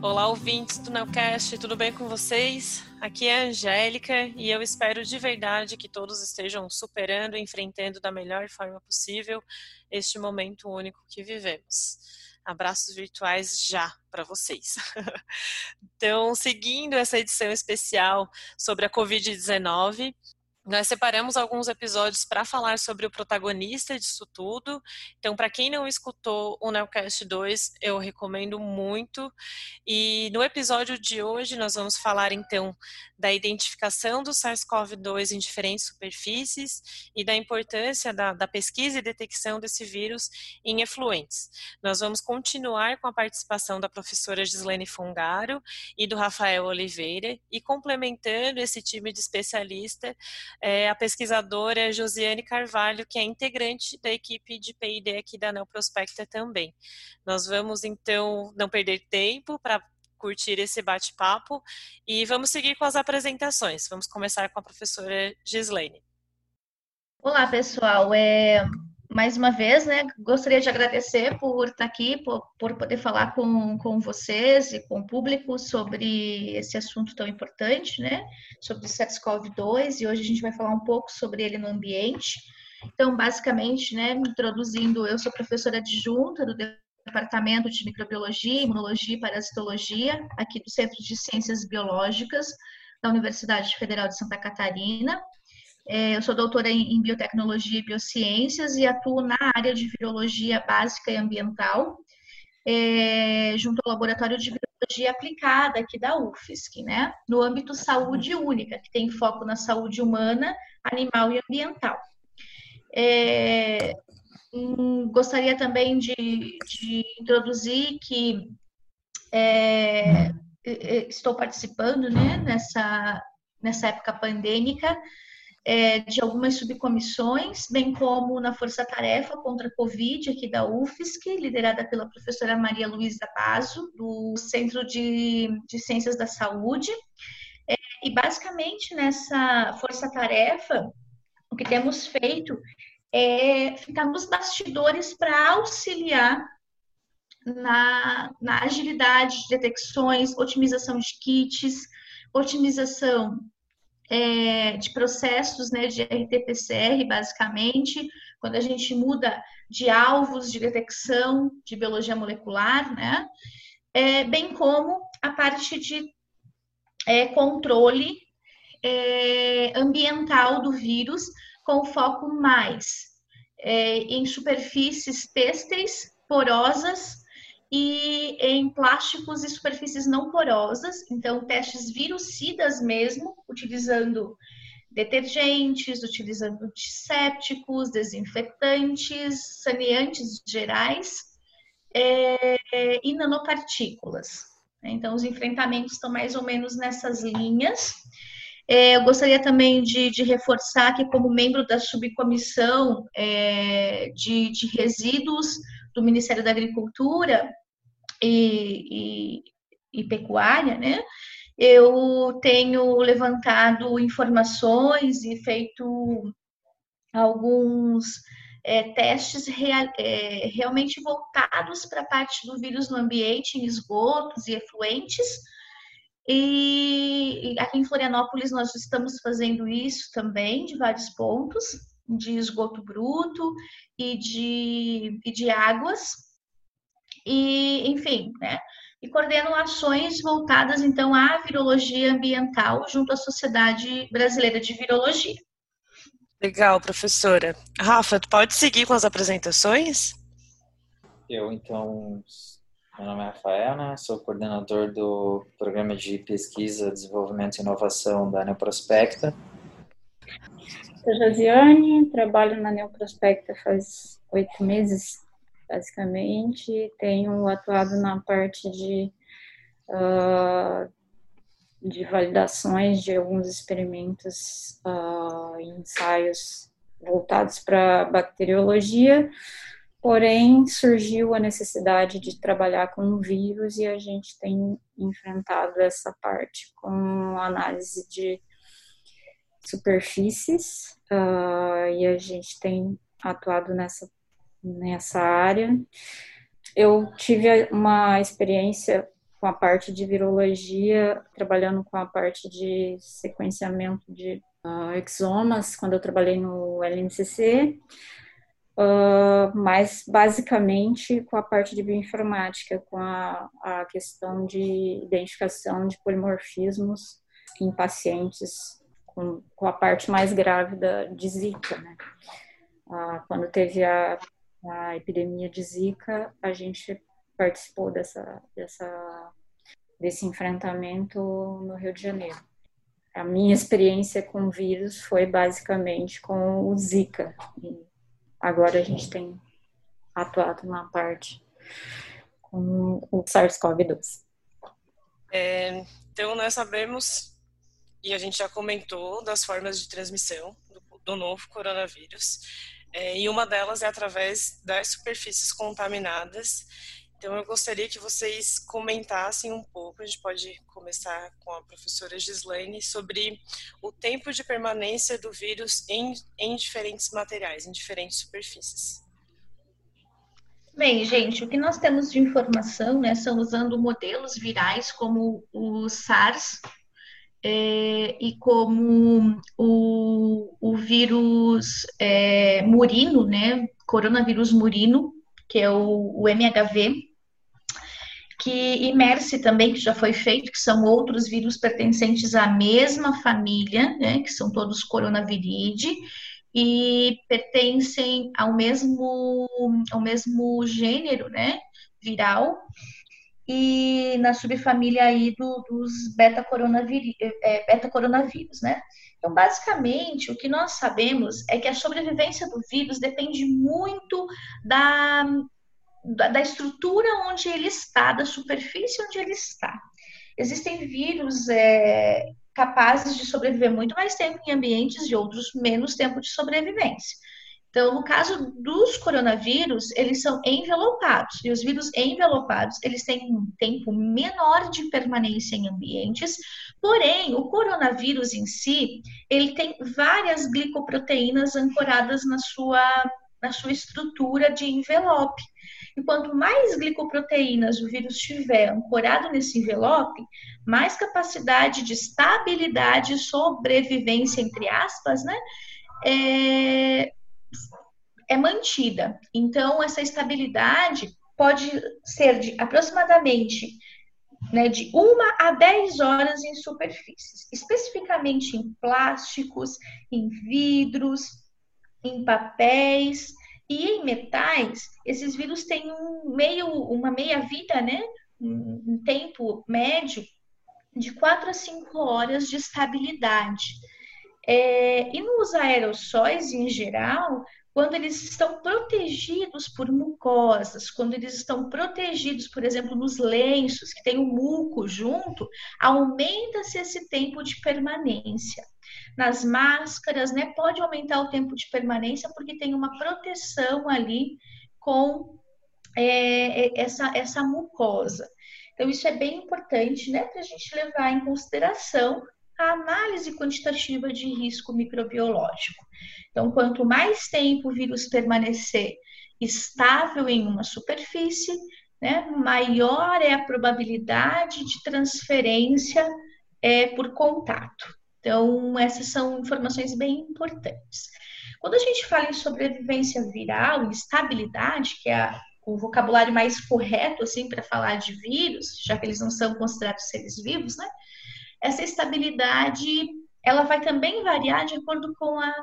Olá, ouvintes do Neocast, tudo bem com vocês? Aqui é a Angélica e eu espero de verdade que todos estejam superando e enfrentando da melhor forma possível este momento único que vivemos. Abraços virtuais já para vocês. Então, seguindo essa edição especial sobre a Covid-19, nós separamos alguns episódios para falar sobre o protagonista disso tudo. Então, para quem não escutou o Neocast 2, eu recomendo muito. E no episódio de hoje, nós vamos falar, então, da identificação do SARS-CoV-2 em diferentes superfícies e da importância da pesquisa e detecção desse vírus em efluentes. Nós vamos continuar com a participação da professora Gislene Fungaro e do Rafael Oliveira, e complementando esse time de especialista, a pesquisadora Josiane Carvalho, que é integrante da equipe de P&D aqui da Neoprospecta também. Nós vamos, então, não perder tempo para curtir esse bate-papo e vamos seguir com as apresentações. Vamos começar com a professora Gislene. Olá, pessoal. Mais uma vez, gostaria de agradecer por estar aqui, por poder falar com vocês e com o público sobre esse assunto tão importante, sobre o SARS-CoV-2, e hoje a gente vai falar um pouco sobre ele no ambiente. Então, basicamente, me introduzindo, eu sou professora adjunta do Departamento de Microbiologia, Imunologia e Parasitologia, aqui do Centro de Ciências Biológicas da Universidade Federal de Santa Catarina. Eu sou doutora em biotecnologia e biociências e atuo na área de virologia básica e ambiental, junto ao Laboratório de Virologia Aplicada aqui da UFSC, no âmbito saúde única, que tem foco na saúde humana, animal e ambiental. Gostaria também de introduzir que estou participando nessa época pandêmica, de algumas subcomissões, bem como na Força-Tarefa contra a Covid, aqui da UFSC, liderada pela professora Maria Luísa Basso, do Centro de Ciências da Saúde. E, basicamente, nessa Força-Tarefa, o que temos feito é ficar nos bastidores para auxiliar na agilidade de detecções, otimização de kits, otimização de processos, de RT-PCR, basicamente, quando a gente muda de alvos de detecção de biologia molecular, bem como a parte de controle ambiental do vírus, com foco mais em superfícies têxteis, porosas, e em plásticos e superfícies não porosas, então testes virucidas mesmo, utilizando detergentes, utilizando antissépticos, desinfetantes, saneantes gerais e nanopartículas. Então, os enfrentamentos estão mais ou menos nessas linhas. Eu gostaria também de reforçar que, como membro da subcomissão de resíduos do Ministério da Agricultura e Pecuária, eu tenho levantado informações e feito alguns testes realmente voltados para a parte do vírus no ambiente, em esgotos e efluentes. E aqui em Florianópolis nós estamos fazendo isso também, de vários pontos, de esgoto bruto e de águas. E, enfim, e coordeno ações voltadas, então, à virologia ambiental junto à Sociedade Brasileira de Virologia. Legal, professora. Rafa, tu pode seguir com as apresentações? Então, meu nome é Rafael, sou coordenador do Programa de Pesquisa, Desenvolvimento e Inovação da Neoprospecta. Sou Josiane, trabalho na Neoprospecta faz 8 meses, basicamente. Tenho atuado na parte de validações de alguns experimentos e ensaios voltados para bacteriologia. Porém, surgiu a necessidade de trabalhar com vírus e a gente tem enfrentado essa parte com análise de superfícies e a gente tem atuado nessa área. Eu tive uma experiência com a parte de virologia, trabalhando com a parte de sequenciamento de exomas, quando eu trabalhei no LNCC, mas basicamente com a parte de bioinformática, com a questão de identificação de polimorfismos em pacientes com a parte mais grávida de Zika, né? Quando teve a epidemia de Zika, a gente participou desse enfrentamento no Rio de Janeiro. A minha experiência com o vírus foi basicamente com o Zika. E agora a gente tem atuado na parte com o SARS-CoV-2. Então, nós sabemos, e a gente já comentou, das formas de transmissão do novo coronavírus, e uma delas é através das superfícies contaminadas. Então, eu gostaria que vocês comentassem um pouco, a gente pode começar com a professora Gislaine, sobre o tempo de permanência do vírus em diferentes materiais, em diferentes superfícies. Bem, gente, o que nós temos de informação, né, são usando modelos virais como o SARS e como o vírus murino, né, coronavírus murino, que é o MHV, e MERS também, que já foi feito, que são outros vírus pertencentes à mesma família, né, que são todos coronaviridae, e pertencem ao mesmo gênero, né, viral, e na subfamília aí dos beta-coronavírus, né? Então, basicamente, o que nós sabemos é que a sobrevivência do vírus depende muito da estrutura onde ele está, da superfície onde ele está. Existem vírus capazes de sobreviver muito mais tempo em ambientes e outros menos tempo de sobrevivência. Então, no caso dos coronavírus, eles são envelopados, e os vírus envelopados, eles têm um tempo menor de permanência em ambientes, porém, o coronavírus em si, ele tem várias glicoproteínas ancoradas na sua estrutura de envelope. E quanto mais glicoproteínas o vírus tiver ancorado nesse envelope, mais capacidade de estabilidade e sobrevivência, entre aspas, né, é mantida. Então, essa estabilidade pode ser de aproximadamente, né, de 1 a 10 horas em superfícies, especificamente em plásticos, em vidros, em papéis e em metais. Esses vírus têm uma meia-vida, né, um tempo médio de 4 a 5 horas de estabilidade. E nos aerossóis, em geral, quando eles estão protegidos por mucosas, quando eles estão protegidos, por exemplo, nos lenços, que tem o muco junto, aumenta-se esse tempo de permanência. Nas máscaras, né, pode aumentar o tempo de permanência porque tem uma proteção ali com essa mucosa. Então, isso é bem importante, né, para a gente levar em consideração a análise quantitativa de risco microbiológico. Então, quanto mais tempo o vírus permanecer estável em uma superfície, né, maior é a probabilidade de transferência por contato. Então, essas são informações bem importantes. Quando a gente fala em sobrevivência viral e estabilidade, que é o vocabulário mais correto assim, para falar de vírus, já que eles não são considerados seres vivos, né? Essa estabilidade, ela vai também variar de acordo com a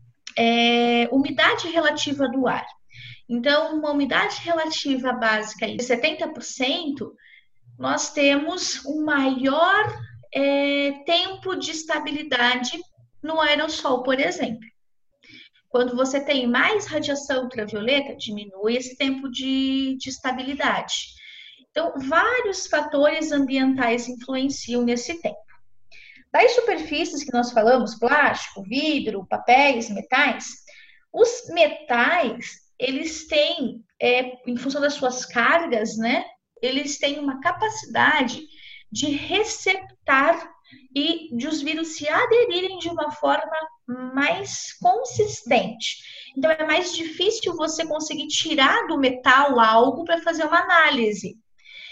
umidade relativa do ar. Então, uma umidade relativa básica de 70%, nós temos um maior tempo de estabilidade no aerossol, por exemplo. Quando você tem mais radiação ultravioleta, diminui esse tempo de estabilidade. Então, vários fatores ambientais influenciam nesse tempo. Das superfícies que nós falamos, plástico, vidro, papéis, metais, os metais, eles têm, em função das suas cargas, né, eles têm uma capacidade de receptar e de os vírus se aderirem de uma forma mais consistente. Então, é mais difícil você conseguir tirar do metal algo para fazer uma análise.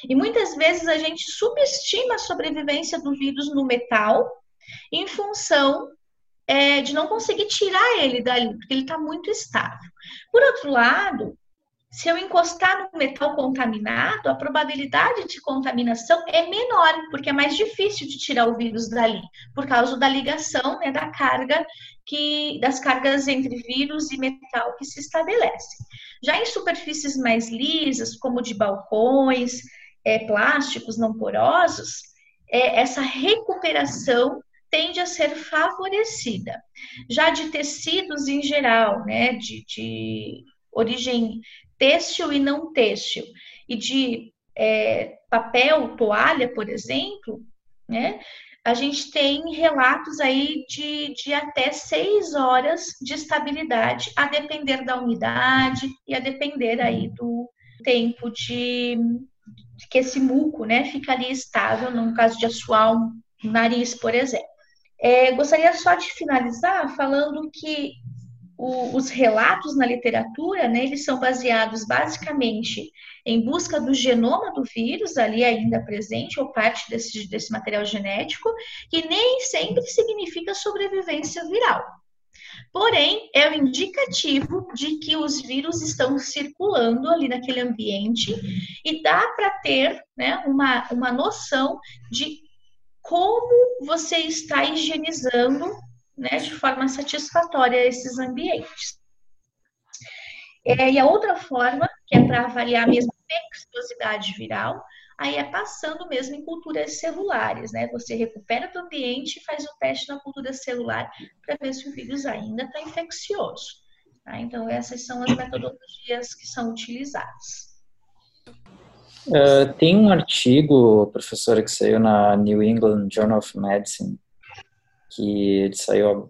E muitas vezes a gente subestima a sobrevivência do vírus no metal em função de não conseguir tirar ele dali, porque ele está muito estável. Por outro lado, se eu encostar no metal contaminado, a probabilidade de contaminação é menor, porque é mais difícil de tirar o vírus dali, por causa da ligação, né, das cargas entre vírus e metal que se estabelecem. Já em superfícies mais lisas, como de balcões, plásticos não porosos, essa recuperação tende a ser favorecida. Já de tecidos em geral, né, de origem têxtil e não têxtil, e de papel, toalha, por exemplo, né, a gente tem relatos aí de até 6 horas de estabilidade, a depender da umidade e a depender aí do tempo de que esse muco, né, fica ali estável, no caso de assoar um nariz, por exemplo. Gostaria só de finalizar falando que os relatos na literatura, né, eles são baseados basicamente em busca do genoma do vírus, ali ainda presente, ou parte desse material genético, que nem sempre significa sobrevivência viral. Porém, é um indicativo de que os vírus estão circulando ali naquele ambiente e dá para ter, né, uma noção de como você está higienizando, né, de forma satisfatória esses ambientes. E a outra forma, que é para avaliar mesmo a infecciosidade viral, aí é passando mesmo em culturas celulares, né? Você recupera do ambiente e faz o teste na cultura celular para ver se o vírus ainda está infeccioso. Tá? Então, essas são as metodologias que são utilizadas. Tem um artigo, professora, que saiu na New England Journal of Medicine, que ele saiu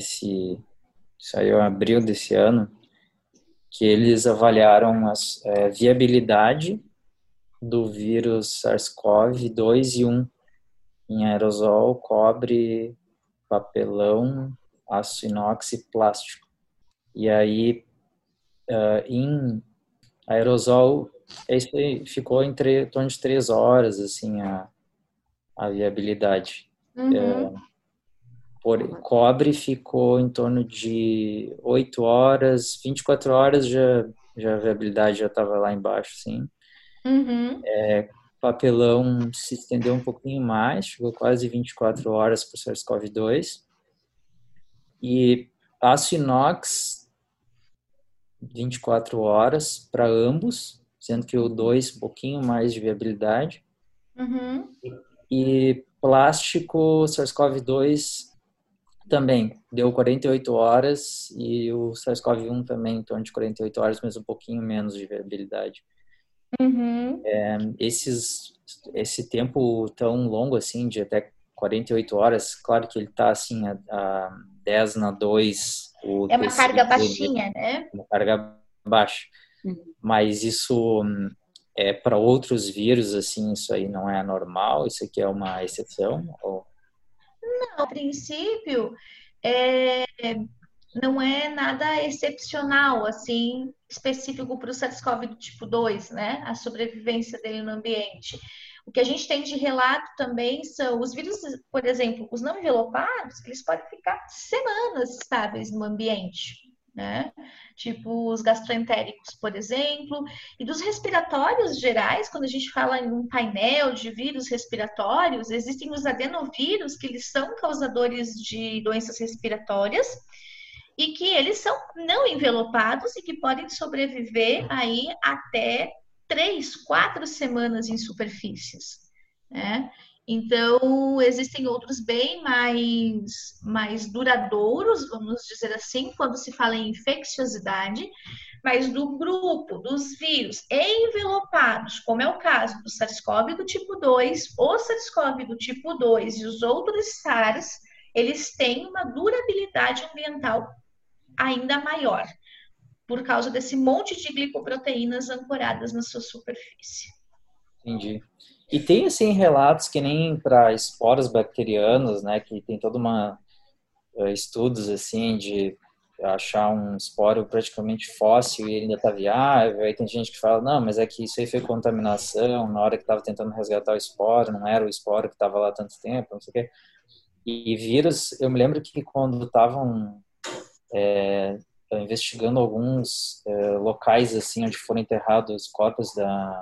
em abril desse ano, que eles avaliaram a viabilidade do vírus SARS-CoV-2 e 1 em aerosol, cobre, papelão, aço inox e plástico. E aí, em aerosol, isso aí ficou em torno de 3 horas, assim, a viabilidade. Uhum. Por cobre ficou em torno de 8 horas, 24 horas já a viabilidade já estava lá embaixo, sim. Uhum. Papelão se estendeu um pouquinho mais, chegou quase 24 horas para o SARS-CoV-2. E aço inox, 24 horas para ambos, sendo que o 2 um pouquinho mais de viabilidade. Uhum. E plástico, SARS-CoV-2 também deu 48 horas e o SARS-CoV-1 também em torno de 48 horas, mas um pouquinho menos de viabilidade. Uhum. Esse tempo tão longo assim, de até 48 horas, claro que ele está assim a 10 na 2. É uma carga baixinha, né? Uma carga baixa. Mas isso para outros vírus, assim, isso aí não é normal? Isso aqui é uma exceção? Ou... Não, a princípio, não é nada excepcional, assim, específico para o SARS-CoV do tipo 2, né? A sobrevivência dele no ambiente. O que a gente tem de relato também são os vírus, por exemplo, os não envelopados, eles podem ficar semanas estáveis no ambiente, né? Tipo os gastroentéricos, por exemplo, e dos respiratórios gerais, quando a gente fala em um painel de vírus respiratórios, existem os adenovírus, que eles são causadores de doenças respiratórias, e que eles são não envelopados e que podem sobreviver aí até 3, 4 semanas em superfícies, né? Então, existem outros bem mais duradouros, vamos dizer assim, quando se fala em infecciosidade, mas do grupo dos vírus envelopados, como é o caso do SARS-CoV do tipo 2, o SARS-CoV do tipo 2 e os outros SARS, eles têm uma durabilidade ambiental ainda maior, por causa desse monte de glicoproteínas ancoradas na sua superfície. Entendi. E tem, assim, relatos que nem para esporas bacterianas, né, que tem toda uma estudos, assim, de achar um esporo praticamente fóssil e ele ainda está viável. Aí tem gente que fala, não, mas é que isso aí foi contaminação, na hora que estava tentando resgatar o esporo, não era o esporo que estava lá há tanto tempo, não sei o quê. E vírus, eu me lembro que quando estavam investigando alguns locais assim onde foram enterrados os corpos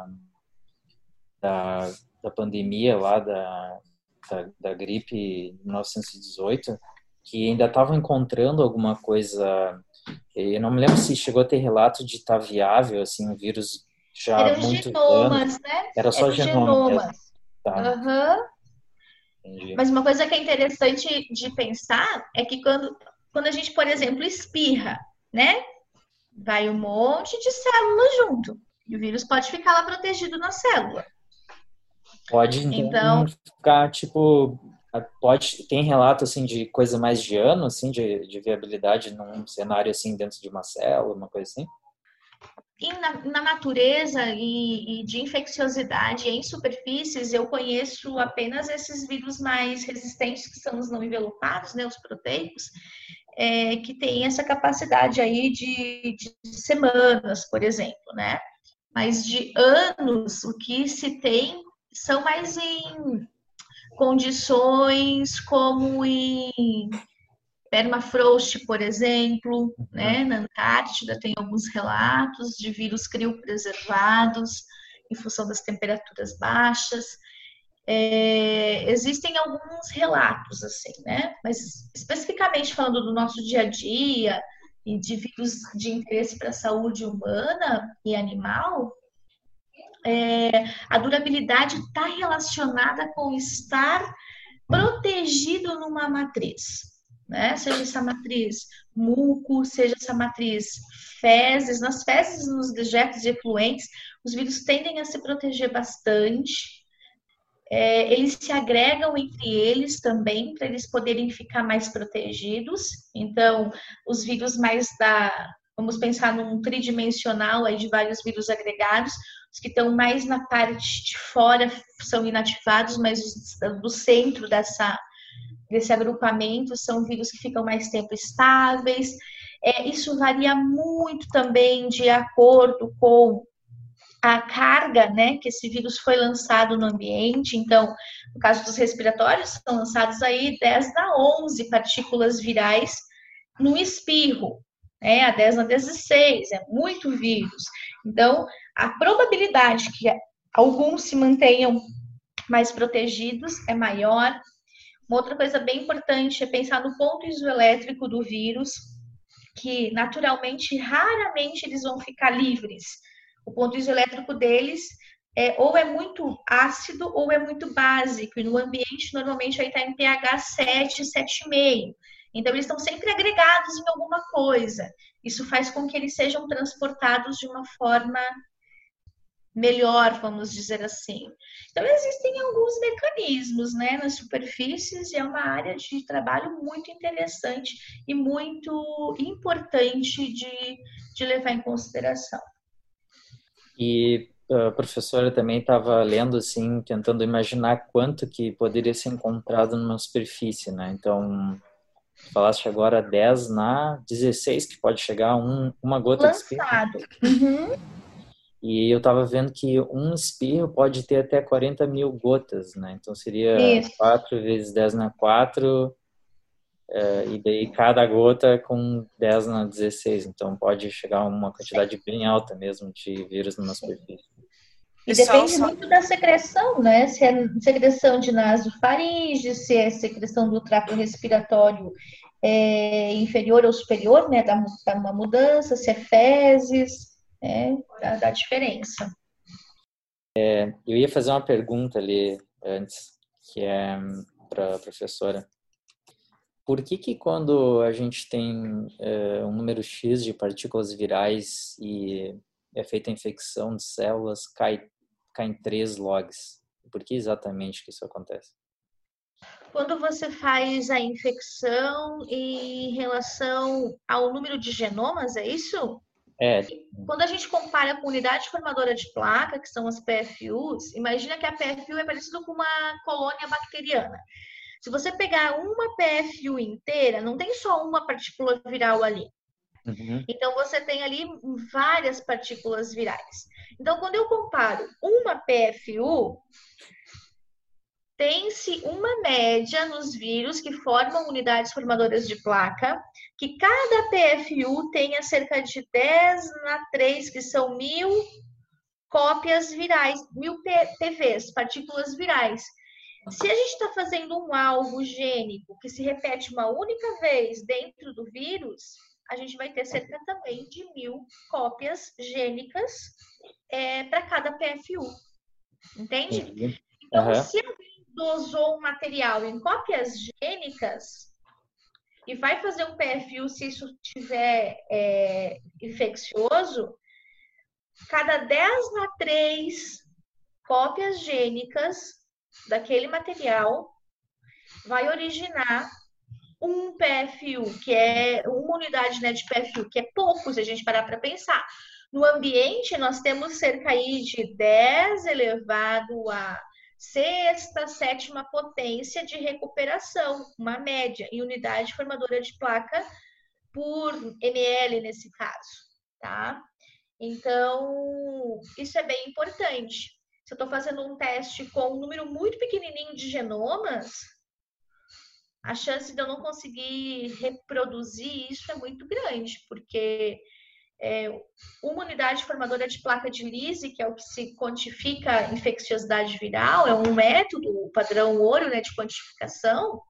da pandemia lá da gripe de 1918, que ainda estavam encontrando alguma coisa. Eu não me lembro se chegou a ter relato de estar viável, assim, um vírus já há Eram muitos genomas, anos. né? Era só Eram genoma mesmo. genomas. Tá, Aham. entendi. Mas uma coisa que é interessante de pensar é que quando a gente, por exemplo, espirra, né? Vai um monte de células junto. E o vírus pode ficar lá protegido na célula. Pode, Então, então, ficar, tipo, tem relato, assim, de coisa mais de ano, assim, de viabilidade num cenário, assim, dentro de uma célula, uma coisa assim? e na natureza e de infecciosidade em superfícies, eu conheço apenas esses vírus mais resistentes, que são os não envelopados, né, os proteicos, que têm essa capacidade aí de semanas, por exemplo, né? Mas de anos, o que se tem são mais em condições como em permafrost, por exemplo, né? Na Antártida tem alguns relatos de vírus criopreservados em função das temperaturas baixas. Existem alguns relatos, assim, né? Mas especificamente falando do nosso dia a dia e de vírus de interesse para a saúde humana e animal, a durabilidade está relacionada com estar protegido numa matriz, né? Seja essa matriz muco, seja essa matriz fezes. Nas fezes, nos dejetos e efluentes, os vírus tendem a se proteger bastante. Eles se agregam entre eles também, para eles poderem ficar mais protegidos. Então, os vírus vamos pensar num tridimensional aí de vários vírus agregados, os que estão mais na parte de fora são inativados, mas os do centro desse agrupamento são vírus que ficam mais tempo estáveis. Isso varia muito também de acordo com a carga, né, que esse vírus foi lançado no ambiente. Então, no caso dos respiratórios, são lançados aí 10 na 11 partículas virais no espirro, né, a 10 na 16, é muito vírus. Então, a probabilidade que alguns se mantenham mais protegidos é maior. Uma outra coisa bem importante é pensar no ponto isoelétrico do vírus, que naturalmente, raramente eles vão ficar livres. O ponto isoelétrico deles ou é muito ácido ou é muito básico, e no ambiente normalmente aí está em pH 7, 7,5. Então eles estão sempre agregados em alguma coisa. Isso faz com que eles sejam transportados de uma forma melhor, vamos dizer assim. Então existem alguns mecanismos, né, nas superfícies, e é uma área de trabalho muito interessante e muito importante de levar em consideração. E a professora também estava lendo, assim, tentando imaginar quanto que poderia ser encontrado numa superfície, né? Então, falaste agora 10 na 16, que pode chegar a uma gota de espirro. Lançado. Uhum. E eu estava vendo que um espirro pode ter até 40 mil gotas, né? Então, seria Isso. 4 vezes 10 na 4, e daí cada gota com 10 na 16. Então, pode chegar a uma quantidade bem alta mesmo de vírus numa superfície. E depende muito da secreção, né? Se é secreção de nasofaringe, se é secreção do trato respiratório inferior ou superior, né? Dá uma mudança, se é fezes, dá diferença. Eu ia fazer uma pergunta ali antes, que é para a professora. Por que quando a gente tem um número X de partículas virais e é feita a infecção de células, caem 3 logs? Por que exatamente que isso acontece? Quando você faz a infecção em relação ao número de genomas, é isso? Quando a gente compara com unidade formadora de placa, que são as PFUs, imagina que a PFU é parecido com uma colônia bacteriana. Se você pegar uma PFU inteira, não tem só uma partícula viral ali. Uhum. Então, você tem ali várias partículas virais. Então, quando eu comparo uma PFU, tem-se uma média nos vírus que formam unidades formadoras de placa, que cada PFU tenha cerca de 10^3, que são 1.000 cópias virais, 1.000 PVs, partículas virais. Se a gente está fazendo um alvo gênico que se repete uma única vez dentro do vírus, a gente vai ter cerca também de 1.000 cópias gênicas para cada PFU. Entende? Entendi. Então, Aham. se alguém dosou um material em cópias gênicas e vai fazer um PFU se isso tiver infeccioso, cada 10^3 cópias gênicas daquele material vai originar um PFU, que é uma unidade, né, de PFU, que é pouco se a gente parar para pensar. No ambiente, nós temos cerca aí de 10 elevado a sexta, sétima potência de recuperação, uma média, em unidade formadora de placa por ml nesse caso, tá? Então, isso é bem importante. Se eu estou fazendo um teste com um número muito pequenininho de genomas, a chance de eu não conseguir reproduzir isso é muito grande, porque uma unidade formadora de placa de Lise, que é o que se quantifica a infecciosidade viral, é um método, o padrão ouro, né, de quantificação,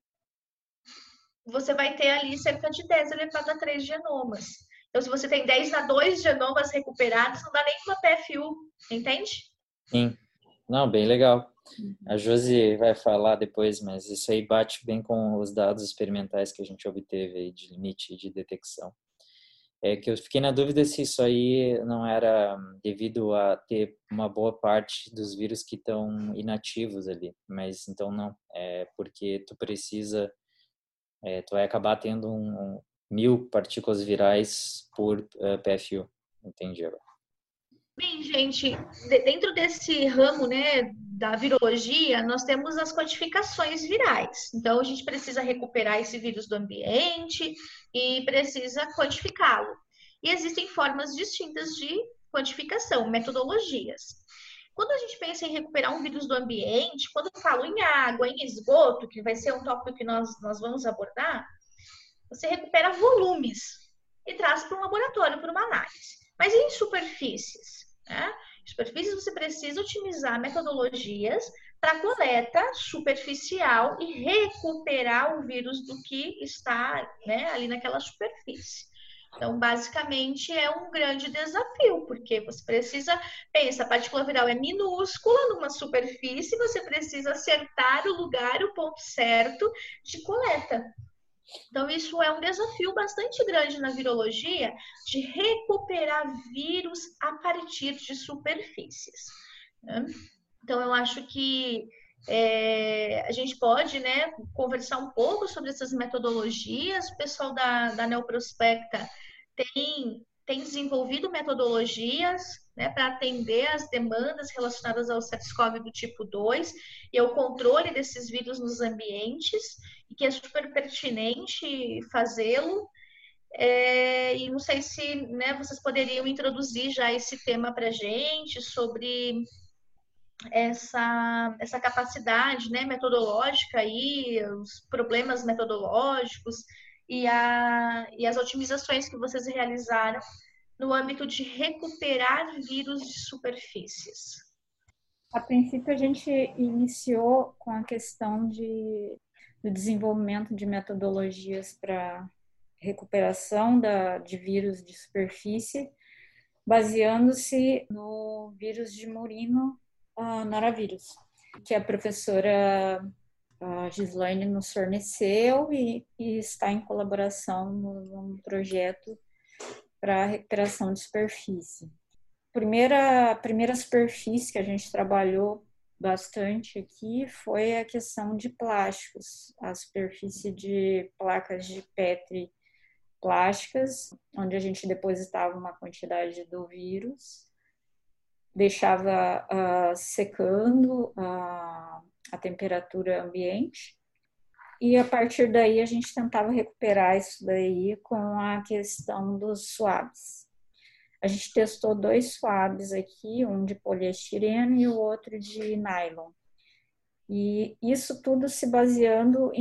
você vai ter ali cerca de 10 elevado a 3 genomas. Então, se você tem 10^2 genomas recuperados, não dá nenhuma PFU, entende? Sim. Não, bem legal. A Josi vai falar depois, mas isso aí bate bem com os dados experimentais que a gente obteve aí de limite de detecção. É que eu fiquei na dúvida se isso aí não era devido a ter uma boa parte dos vírus que estão inativos ali, mas então não, é porque tu precisa, tu vai acabar tendo 1.000 partículas virais por PFU, entendi agora. Bem, gente, dentro desse ramo, né, da virologia, nós temos as quantificações virais. Então, a gente precisa recuperar esse vírus do ambiente e precisa quantificá-lo. E existem formas distintas de quantificação, metodologias. Quando a gente pensa em recuperar um vírus do ambiente, quando eu falo em água, em esgoto, que vai ser um tópico que nós vamos abordar, você recupera volumes e traz para um laboratório para uma análise. Mas em superfícies? Né? Em superfícies você precisa otimizar metodologias para coleta superficial e recuperar o vírus do que está, né, ali naquela superfície. Então, basicamente, é um grande desafio, porque você precisa, pensa, a partícula viral é minúscula numa superfície, você precisa acertar o lugar, o ponto certo de coleta. Então, isso é um desafio bastante grande na virologia, de recuperar vírus a partir de superfícies. Né? Então, eu acho que a gente pode, né, conversar um pouco sobre essas metodologias. O pessoal da Neoprospecta tem desenvolvido metodologias, né, para atender as demandas relacionadas ao SARS-CoV do tipo 2 e ao controle desses vírus nos ambientes, e que é super pertinente fazê-lo. E não sei se, né, vocês poderiam introduzir já esse tema para a gente sobre essa capacidade, né, metodológica aí, os problemas metodológicos e as otimizações que vocês realizaram no âmbito de recuperar vírus de superfícies. A princípio, a gente iniciou com a questão do desenvolvimento de metodologias para recuperação de vírus de superfície, baseando-se no vírus de Murino noravírus, que a professora Gislaine nos forneceu e está em colaboração num projeto para recuperação de superfície. A primeira superfície que a gente trabalhou bastante aqui foi a questão de plásticos, a superfície de placas de Petri plásticas, onde a gente depositava uma quantidade do vírus, deixava secando a temperatura ambiente E a partir daí a gente tentava recuperar isso daí com a questão dos swabs. A gente testou 2 swabs aqui, um de poliestireno e o outro de nylon. E isso tudo se baseando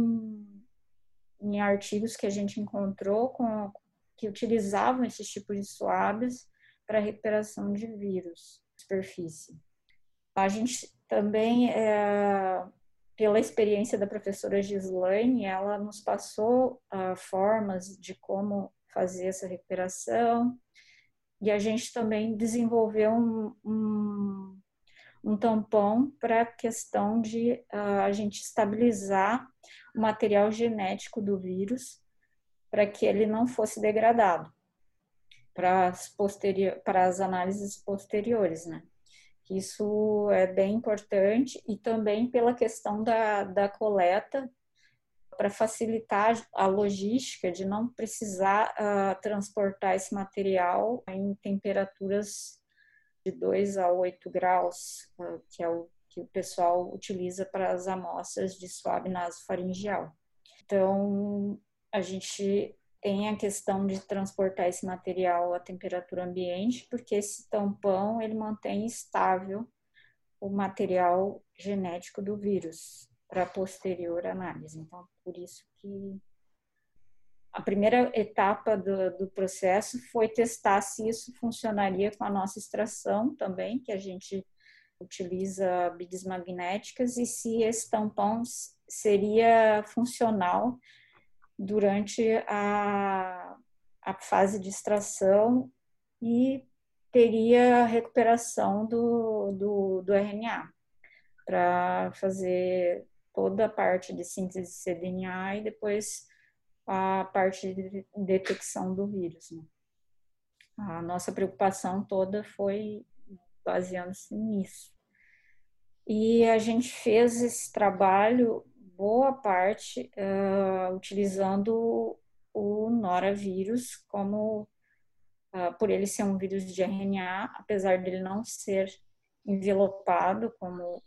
em artigos que a gente encontrou que utilizavam esses tipos de swabs para recuperação de vírus de superfície. A gente também, pela experiência da professora Gislaine, ela nos passou formas de como fazer essa recuperação, e a gente também desenvolveu um tampão para a questão de a gente estabilizar o material genético do vírus para que ele não fosse degradado para as análises posteriores, né? Isso é bem importante, e também pela questão da coleta, para facilitar a logística de não precisar transportar esse material em temperaturas de 2 a 8 graus, que é o que o pessoal utiliza para as amostras de swab nasofaringeal. Então, a gente tem a questão de transportar esse material à temperatura ambiente, porque esse tampão ele mantém estável o material genético do vírus para a posterior análise. Então, por isso que a primeira etapa do processo foi testar se isso funcionaria com a nossa extração também, que a gente utiliza beads magnéticas, e se esse tampão seria funcional durante a fase de extração e teria recuperação do RNA para fazer toda a parte de síntese de cDNA e depois a parte de detecção do vírus, né? A nossa preocupação toda foi baseando-se nisso. E a gente fez esse trabalho, boa parte, utilizando o noravírus como, por ele ser um vírus de RNA, apesar dele não ser envelopado como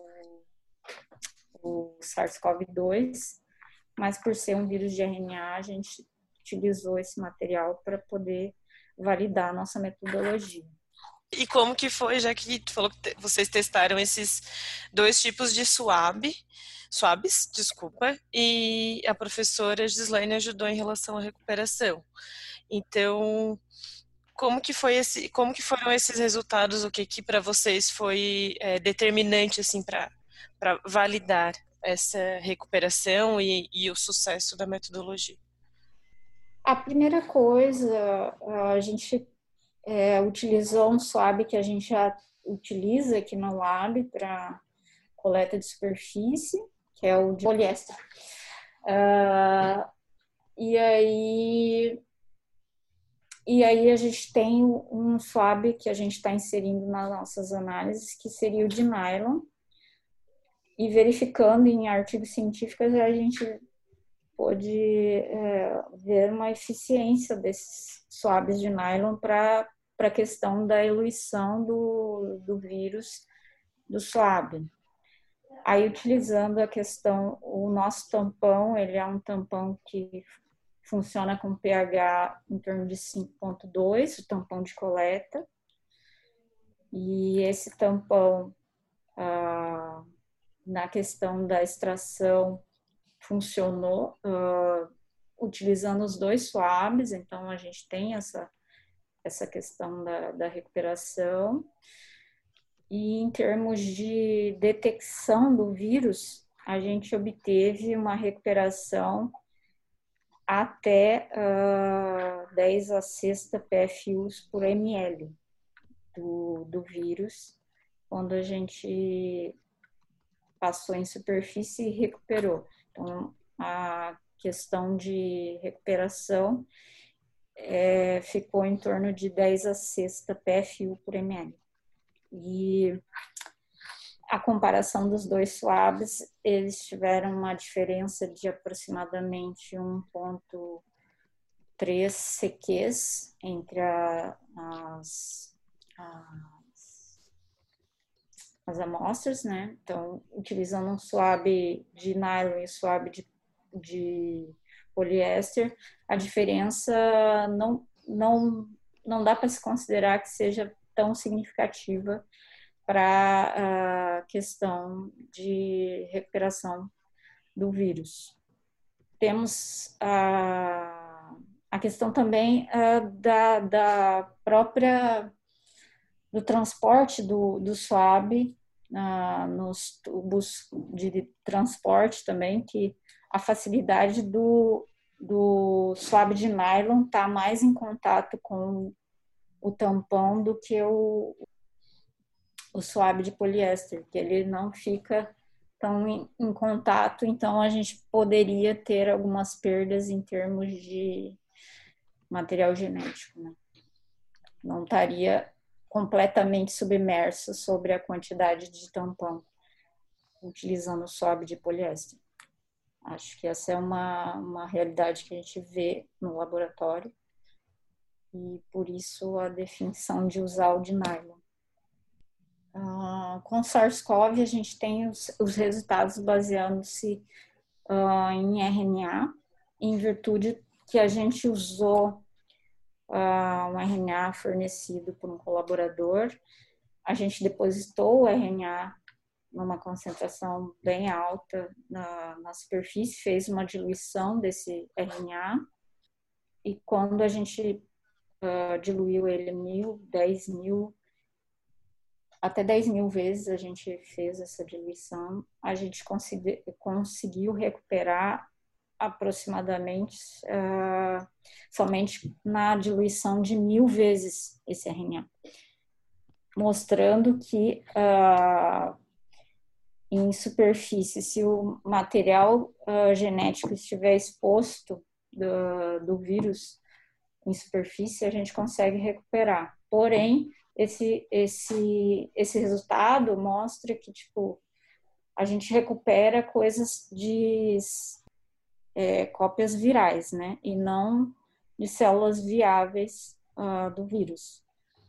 o SARS-CoV-2, mas por ser um vírus de RNA, a gente utilizou esse material para poder validar a nossa metodologia. E como que foi, já que tu falou que vocês testaram esses 2 tipos de swabs, e a professora Gislaine ajudou em relação à recuperação. Então, como que foram esses resultados? O que para vocês foi determinante assim para validar essa recuperação e o sucesso da metodologia? A primeira coisa, a gente utilizou um swab que a gente já utiliza aqui no lab para coleta de superfície, que é o de poliéster. E aí a gente tem um swab que a gente está inserindo nas nossas análises, que seria o de nylon. E verificando em artigos científicos, a gente pôde ver uma eficiência desses swabs de nylon para a questão da eluição do vírus do swab. Aí, utilizando o nosso tampão, ele é um tampão que funciona com pH em torno de 5,2, o tampão de coleta. E esse tampão, na questão da extração, funcionou utilizando os 2 swabs, então a gente tem essa questão da recuperação. E em termos de detecção do vírus, a gente obteve uma recuperação até 10 a sexta PFUs por ml do vírus, quando a gente passou em superfície e recuperou. Então, a questão de recuperação ficou em torno de 10 a sexta PFU por ml. E a comparação dos 2 swabs, eles tiveram uma diferença de aproximadamente 1,3 CQs entre as amostras, né? Então, utilizando um swab de nylon e swab de de poliéster, a diferença não dá para se considerar que seja tão significativa para a questão de recuperação do vírus. Temos a questão também da própria do transporte do swab nos tubos de transporte também, que a facilidade do swab de nylon está mais em contato com o tampão do que o swab de poliéster, que ele não fica tão em contato, então a gente poderia ter algumas perdas em termos de material genético, né? Não estaria completamente submerso sobre a quantidade de tampão utilizando o swab de poliéster. Acho que essa é uma realidade que a gente vê no laboratório e por isso a definição de usar o de nylon. Com SARS-CoV a gente tem os resultados baseando-se em RNA, em virtude que a gente usou um RNA fornecido por um colaborador. A gente depositou o RNA numa concentração bem alta na superfície, fez uma diluição desse RNA e quando a gente diluiu ele 10.000, até 10.000 vezes a gente fez essa diluição, a gente conseguiu recuperar aproximadamente somente na diluição de 1.000 vezes esse RNA, mostrando que em superfície, se o material genético estiver exposto do vírus em superfície, a gente consegue recuperar. Porém, esse resultado mostra que, tipo, a gente recupera coisas de cópias virais, né? E não de células viáveis do vírus.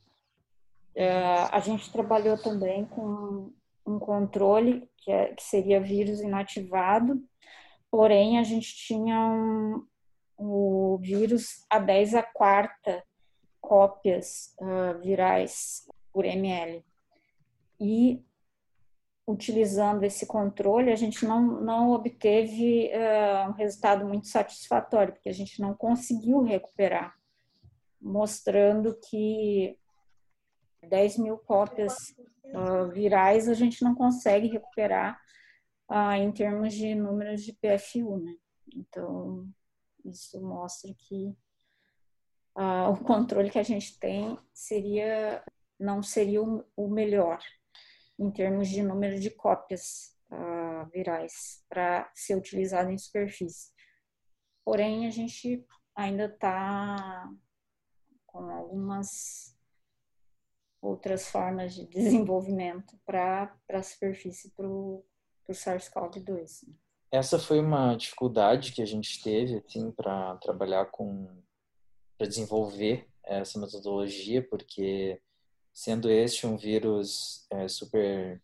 A gente trabalhou também com um controle que seria vírus inativado, porém a gente tinha o vírus a 10⁴ cópias virais por ml. E utilizando esse controle, a gente não obteve um resultado muito satisfatório, porque a gente não conseguiu recuperar, mostrando que 10.000 cópias virais a gente não consegue recuperar em termos de números de PFU, né? Então, isso mostra que o controle que a gente tem não seria o melhor em termos de número de cópias virais para ser utilizado em superfície. Porém, a gente ainda está com algumas outras formas de desenvolvimento para a superfície para o SARS-CoV-2. Essa foi uma dificuldade que a gente teve assim, para trabalhar para desenvolver essa metodologia, porque sendo este um vírus super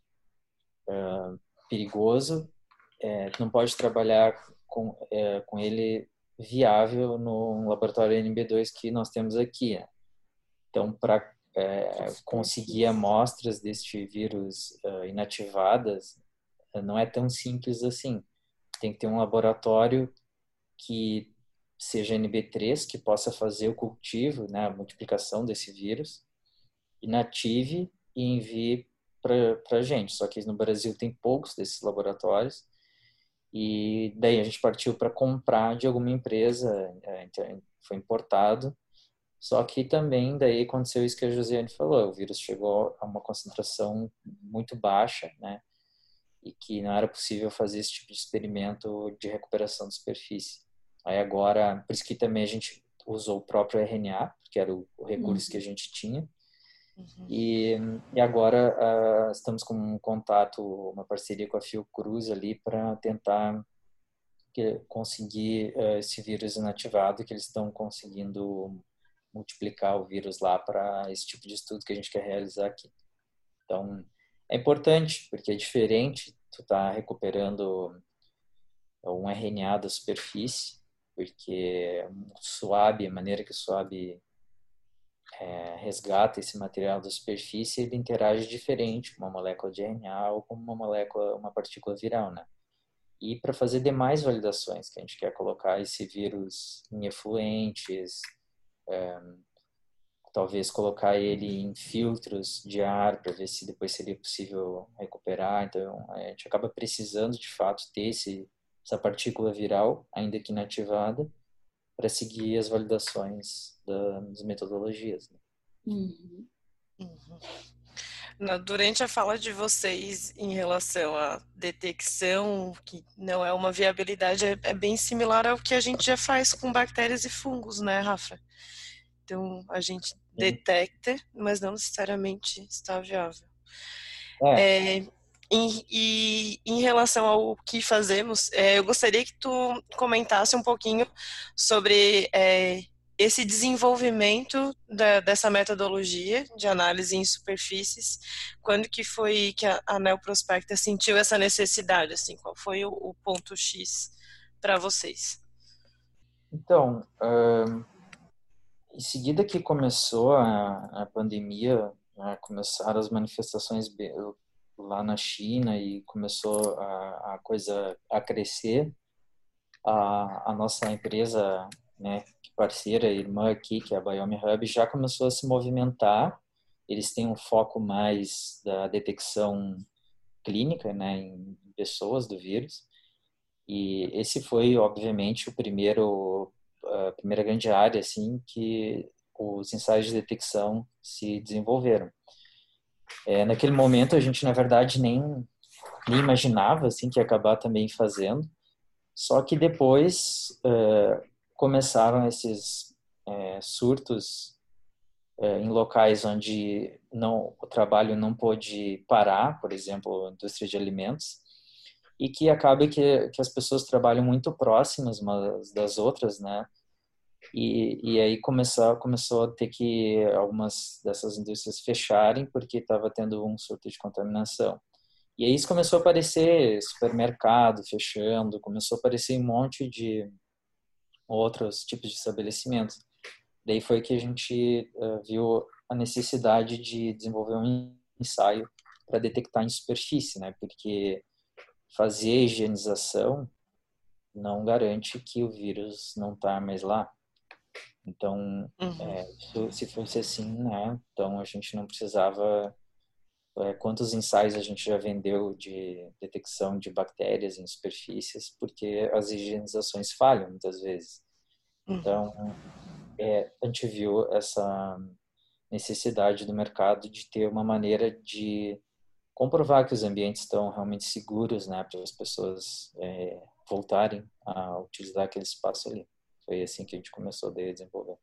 perigoso, não pode trabalhar com ele viável no laboratório NB2 que nós temos aqui. Então, para conseguir amostras deste vírus inativadas, não é tão simples assim. Tem que ter um laboratório que seja NB3, que possa fazer o cultivo, né, a multiplicação desse vírus, inative e envie para a gente. Só que no Brasil tem poucos desses laboratórios e daí a gente partiu para comprar de alguma empresa, foi importado. Só que também daí aconteceu isso que a Josiane falou, o vírus chegou a uma concentração muito baixa, né? E que não era possível fazer esse tipo de experimento de recuperação de superfície. Aí agora, por isso que também a gente usou o próprio RNA, porque era o recurso que a gente tinha. E agora estamos com um contato, uma parceria com a Fiocruz ali para tentar conseguir esse vírus inativado, que eles estão conseguindo multiplicar o vírus lá para esse tipo de estudo que a gente quer realizar aqui. Então, é importante, porque é diferente tu tá recuperando um RNA da superfície, porque o SWAB, a maneira que o SWAB resgata esse material da superfície, ele interage diferente com uma molécula de RNA ou com uma partícula viral, né? E para fazer demais validações, que a gente quer colocar esse vírus em efluentes, talvez colocar ele em filtros de ar para ver se depois seria possível recuperar. Então, a gente acaba precisando, de fato, ter essa partícula viral, ainda que inativada, para seguir as validações das metodologias, né? Uhum. Durante a fala de vocês em relação à detecção, que não é uma viabilidade, é bem similar ao que a gente já faz com bactérias e fungos, né, Rafa? Então, a gente detecta, mas não necessariamente está viável. E em relação ao que fazemos, eu gostaria que tu comentasse um pouquinho sobre esse desenvolvimento dessa metodologia de análise em superfícies. Quando que foi que a Neoprospecta sentiu essa necessidade? Assim, qual foi o ponto X para vocês? Então, em seguida que começou a pandemia, começaram as manifestações lá na China e começou a coisa a crescer, a nossa empresa, né, parceira, irmã aqui, que é a Biome Hub, já começou a se movimentar. Eles têm um foco mais da detecção clínica, né, em pessoas do vírus. E esse foi, obviamente, a primeira grande área assim que os ensaios de detecção se desenvolveram. Naquele momento a gente, na verdade, nem imaginava assim que ia acabar também fazendo. Só que depois começaram esses surtos em locais onde o trabalho não pôde parar, por exemplo, a indústria de alimentos, e que acaba que as pessoas trabalham muito próximas umas das outras, né? E aí começou a ter que algumas dessas indústrias fecharem porque estava tendo um surto de contaminação. E aí isso começou a aparecer supermercado fechando, começou a aparecer um monte de outros tipos de estabelecimentos. Daí foi que a gente viu a necessidade de desenvolver um ensaio para detectar em superfície, né? Porque fazer a higienização não garante que o vírus não está mais lá. Então, se fosse assim, né? Então a gente não precisava. Quantos ensaios a gente já vendeu de detecção de bactérias em superfícies, porque as higienizações falham muitas vezes. Então, a gente viu essa necessidade do mercado de ter uma maneira de comprovar que os ambientes estão realmente seguros, né, para as pessoas voltarem a utilizar aquele espaço ali. Foi assim que a gente começou a desenvolver.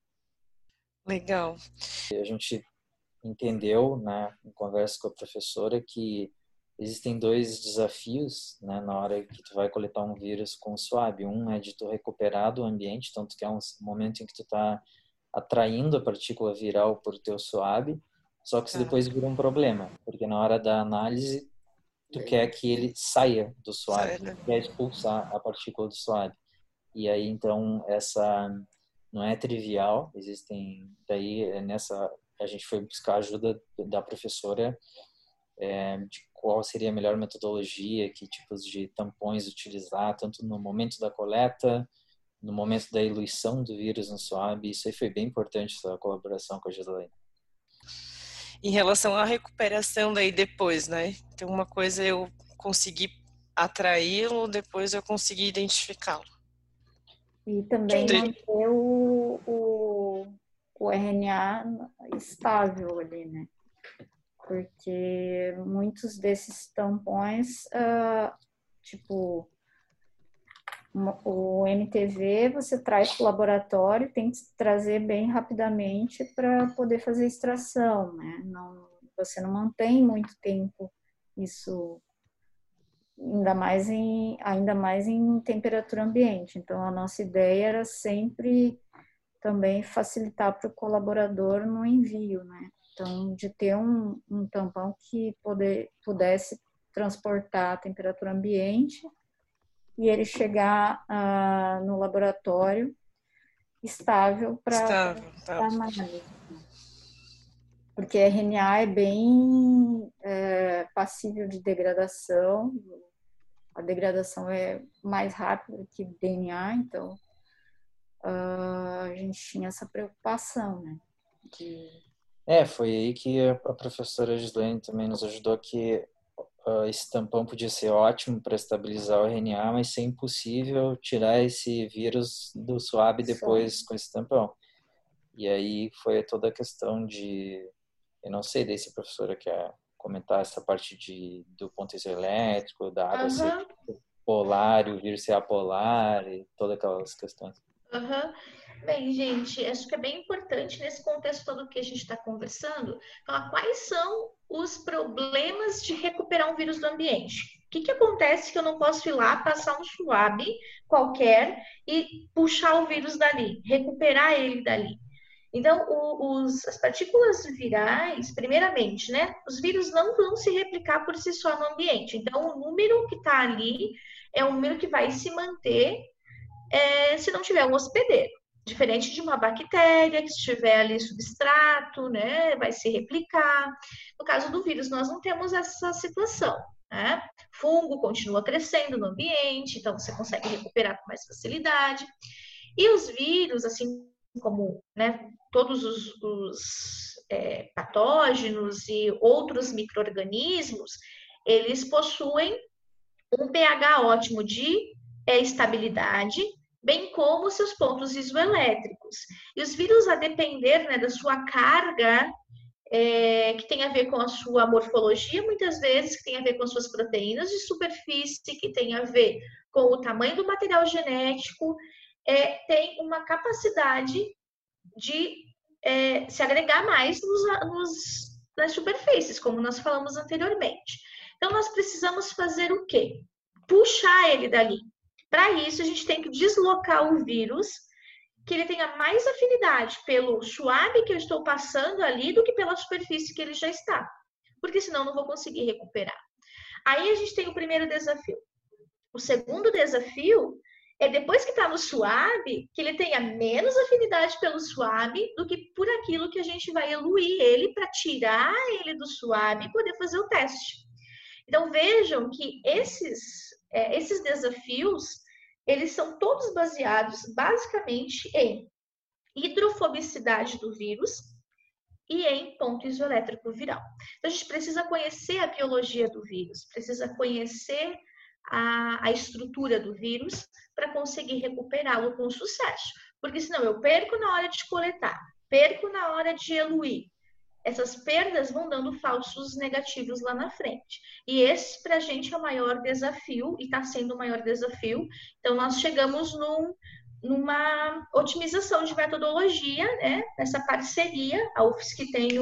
Legal. E a gente entendeu, né, em conversa com a professora, que existem dois desafios, né, na hora que tu vai coletar um vírus com o SWAB. Um é de tu recuperar do ambiente, então tu quer um momento em que tu está atraindo a partícula viral por teu SWAB, só que isso depois vira um problema, porque na hora da análise tu quer que ele saia do SWAB, tu quer expulsar a partícula do SWAB. E aí então essa não é trivial, existem daí nessa a gente foi buscar ajuda da professora de qual seria a melhor metodologia, que tipos de tampões utilizar, tanto no momento da coleta, no momento da eluição do vírus no SWAB. Isso aí foi bem importante, essa colaboração com a Gislaine. Em relação à recuperação daí depois, né? Então, uma coisa eu consegui atraí-lo, depois eu consegui identificá-lo. E também manter o RNA estável ali, né? Porque muitos desses tampões, tipo, o MTV você traz para o laboratório, tem que trazer bem rapidamente para poder fazer extração, né? Você não mantém muito tempo isso, ainda mais em temperatura ambiente. Então, a nossa ideia era sempre também facilitar para o colaborador no envio, né? Então, de ter um tampão que pudesse transportar a temperatura ambiente e ele chegar no laboratório estável para análise. Porque RNA é bem passível de degradação, a degradação é mais rápida que DNA, então a gente tinha essa preocupação, né? Foi aí que a professora Gislaine também nos ajudou, que esse tampão podia ser ótimo para estabilizar o RNA, mas ser impossível tirar esse vírus do swab depois com esse tampão. E aí foi toda a questão de, eu não sei daí se a professora quer comentar essa parte do ponto isoelétrico, da água ser polar, o vírus ser apolar e todas aquelas questões. Bem, gente, acho que é bem importante nesse contexto todo que a gente está conversando, falar quais são os problemas de recuperar um vírus do ambiente. O que acontece que eu não posso ir lá, passar um swab qualquer e puxar o vírus dali, recuperar ele dali? Então, as partículas virais, primeiramente, né? Os vírus não vão se replicar por si só no ambiente. Então, o número que está ali é um número que vai se manter se não tiver um hospedeiro. Diferente de uma bactéria que estiver ali substrato, né? Vai se replicar. No caso do vírus, nós não temos essa situação, né? Fungo continua crescendo no ambiente, então você consegue recuperar com mais facilidade. E os vírus, assim como, né, todos os patógenos e outros micro-organismos, eles possuem um pH ótimo de estabilidade, bem como seus pontos isoelétricos. E os vírus, a depender, né, da sua carga, que tem a ver com a sua morfologia, muitas vezes, que tem a ver com as suas proteínas de superfície, que tem a ver com o tamanho do material genético, tem uma capacidade de se agregar mais nas superfícies, como nós falamos anteriormente. Então, nós precisamos fazer o quê? Puxar ele dali. Para isso, a gente tem que deslocar o vírus, que ele tenha mais afinidade pelo swab que eu estou passando ali do que pela superfície que ele já está. Porque senão eu não vou conseguir recuperar. Aí a gente tem o primeiro desafio. O segundo desafio é depois que está no swab, que ele tenha menos afinidade pelo swab do que por aquilo que a gente vai eluir ele para tirar ele do swab e poder fazer o teste. Então vejam que esses desafios, eles são todos baseados basicamente em hidrofobicidade do vírus e em ponto isoelétrico viral. Então a gente precisa conhecer a biologia do vírus, precisa conhecer a estrutura do vírus para conseguir recuperá-lo com sucesso. Porque senão eu perco na hora de coletar, perco na hora de eluir. Essas perdas vão dando falsos negativos lá na frente. E esse, para a gente, é o maior desafio, e está sendo o maior desafio. Então, nós chegamos numa otimização de metodologia, né? Nessa parceria, a UFSC tem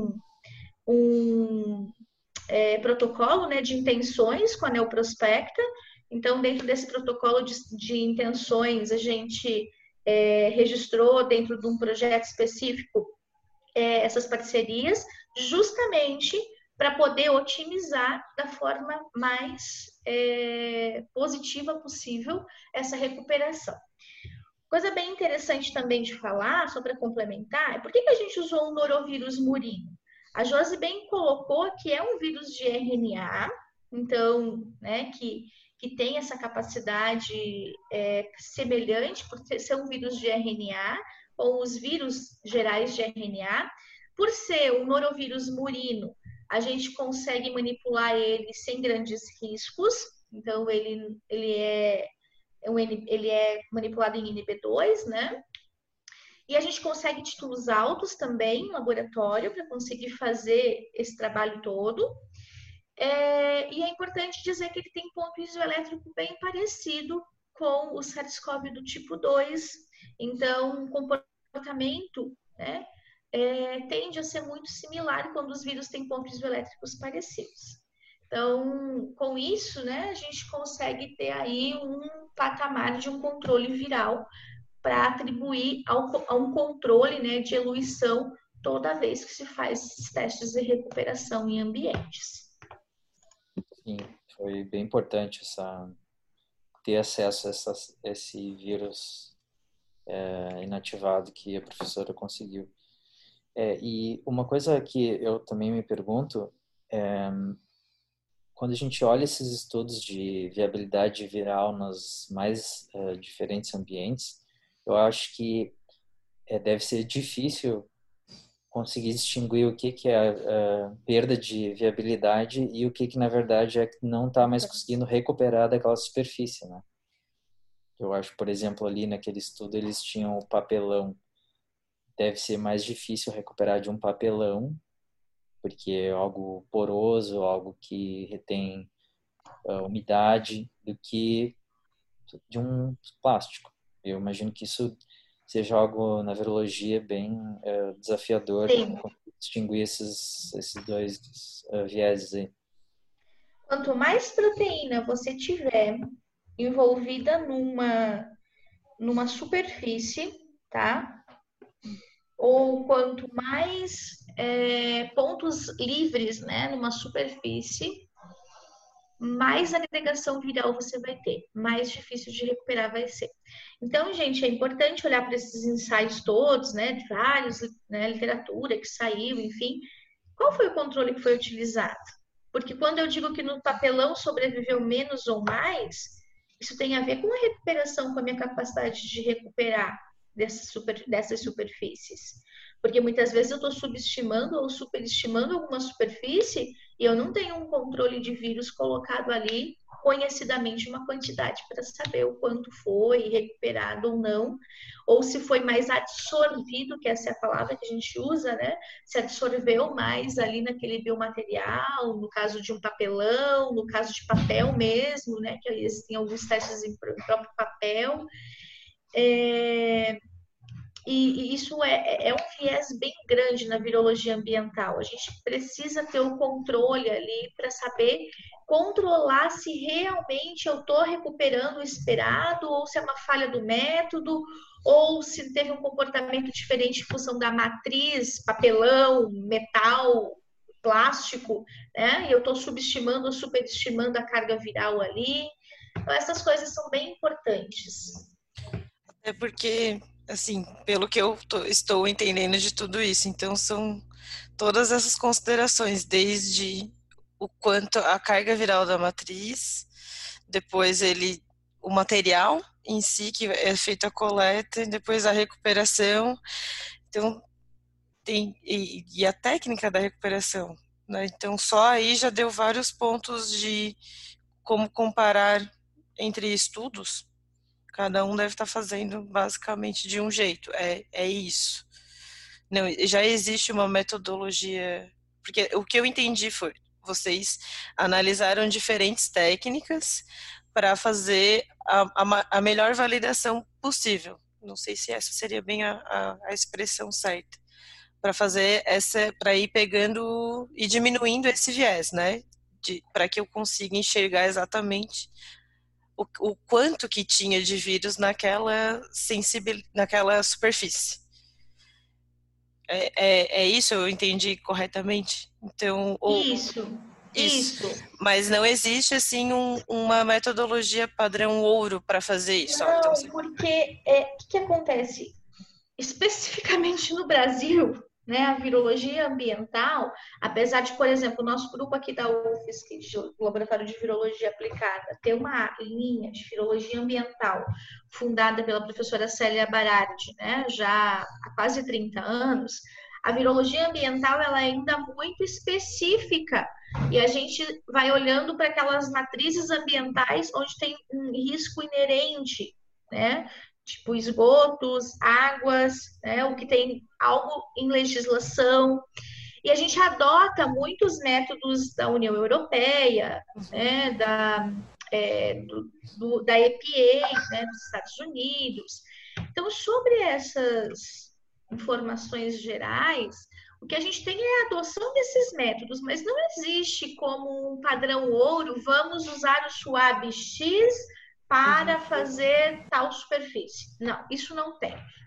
um protocolo, né, de intenções com a Neoprospecta. Então, dentro desse protocolo de intenções, a gente registrou dentro de um projeto específico essas parcerias, justamente para poder otimizar da forma mais positiva possível essa recuperação. Coisa bem interessante também de falar, só para complementar, é por que a gente usou o norovírus murino? A Josi bem colocou que é um vírus de RNA, então, né, que tem essa capacidade semelhante, por ser um vírus de RNA, ou os vírus gerais de RNA. Por ser um norovírus murino, a gente consegue manipular ele sem grandes riscos, então ele é manipulado em NB2, né? E a gente consegue títulos altos também em laboratório para conseguir fazer esse trabalho todo. E é importante dizer que ele tem ponto isoelétrico bem parecido com o SARS-CoV do tipo 2. Então, o comportamento, né, tende a ser muito similar quando os vírus têm pontos isoelétricos parecidos. Então, com isso, né, a gente consegue ter aí um patamar de um controle viral para atribuir a um controle, né, de eluição toda vez que se faz esses testes de recuperação em ambientes. Sim, foi bem importante essa ter acesso a esse vírus inativado que a professora conseguiu. E uma coisa que eu também me pergunto quando a gente olha esses estudos de viabilidade viral nos mais diferentes ambientes, eu acho que deve ser difícil conseguir distinguir o que é a perda de viabilidade e o que na verdade é que não está mais conseguindo recuperar daquela superfície, né? Eu acho, por exemplo, ali naquele estudo eles tinham o papelão. Deve ser mais difícil recuperar de um papelão, porque é algo poroso, algo que retém umidade, do que de um plástico. Eu imagino que isso seja algo na virologia bem desafiador distinguir esses dois vieses aí. Quanto mais proteína você tiver envolvida numa superfície, tá? Ou quanto mais pontos livres, né, numa superfície, mais agregação viral você vai ter, mais difícil de recuperar vai ser. Então, gente, é importante olhar para esses ensaios todos, né, de vários, né, literatura que saiu, enfim, qual foi o controle que foi utilizado? Porque quando eu digo que no papelão sobreviveu menos ou mais, isso tem a ver com a recuperação, com a minha capacidade de recuperar dessas superfícies. Porque muitas vezes eu estou subestimando ou superestimando alguma superfície e eu não tenho um controle de vírus colocado ali conhecidamente uma quantidade para saber o quanto foi recuperado ou não, ou se foi mais absorvido, que essa é a palavra que a gente usa, né? Se absorveu mais ali naquele biomaterial, no caso de um papelão, no caso de papel mesmo, né? Que existem alguns testes em próprio papel. E isso é um viés bem grande na virologia ambiental. A gente precisa ter o controle ali para saber controlar se realmente eu estou recuperando o esperado, ou se é uma falha do método, ou se teve um comportamento diferente em função da matriz, papelão, metal, plástico, né? E eu estou subestimando ou superestimando a carga viral ali. Então, essas coisas são bem importantes. É porque, assim, pelo que eu estou entendendo de tudo isso, então são todas essas considerações, desde o quanto a carga viral da matriz, depois o material em si, que é feita a coleta, e depois a recuperação, então e a técnica da recuperação, né? Então só aí já deu vários pontos de como comparar entre estudos. Cada um deve estar fazendo basicamente de um jeito. É isso. Não, já existe uma metodologia. Porque o que eu entendi foi: vocês analisaram diferentes técnicas para fazer a melhor validação possível. Não sei se essa seria bem a expressão certa. Para fazer para ir pegando e diminuindo esse viés, né? Para que eu consiga enxergar exatamente o quanto que tinha de vírus naquela superfície. É isso? Eu entendi corretamente? Então, isso. Mas não existe, assim, uma metodologia padrão ouro para fazer isso. Não, então, porque o que acontece? Especificamente no Brasil, né, a virologia ambiental, apesar de, por exemplo, o nosso grupo aqui da UFSC, do Laboratório de Virologia Aplicada, ter uma linha de virologia ambiental fundada pela professora Célia Barardi, né, já há quase 30 anos, a virologia ambiental ela é ainda muito específica e a gente vai olhando para aquelas matrizes ambientais onde tem um risco inerente, né? Tipo esgotos, águas, né, o que tem algo em legislação. E a gente adota muitos métodos da União Europeia, né, da EPA, né, dos Estados Unidos. Então, sobre essas informações gerais, o que a gente tem é a adoção desses métodos, mas não existe como um padrão ouro, vamos usar o SWAB X para fazer tal superfície. Não, isso não tem.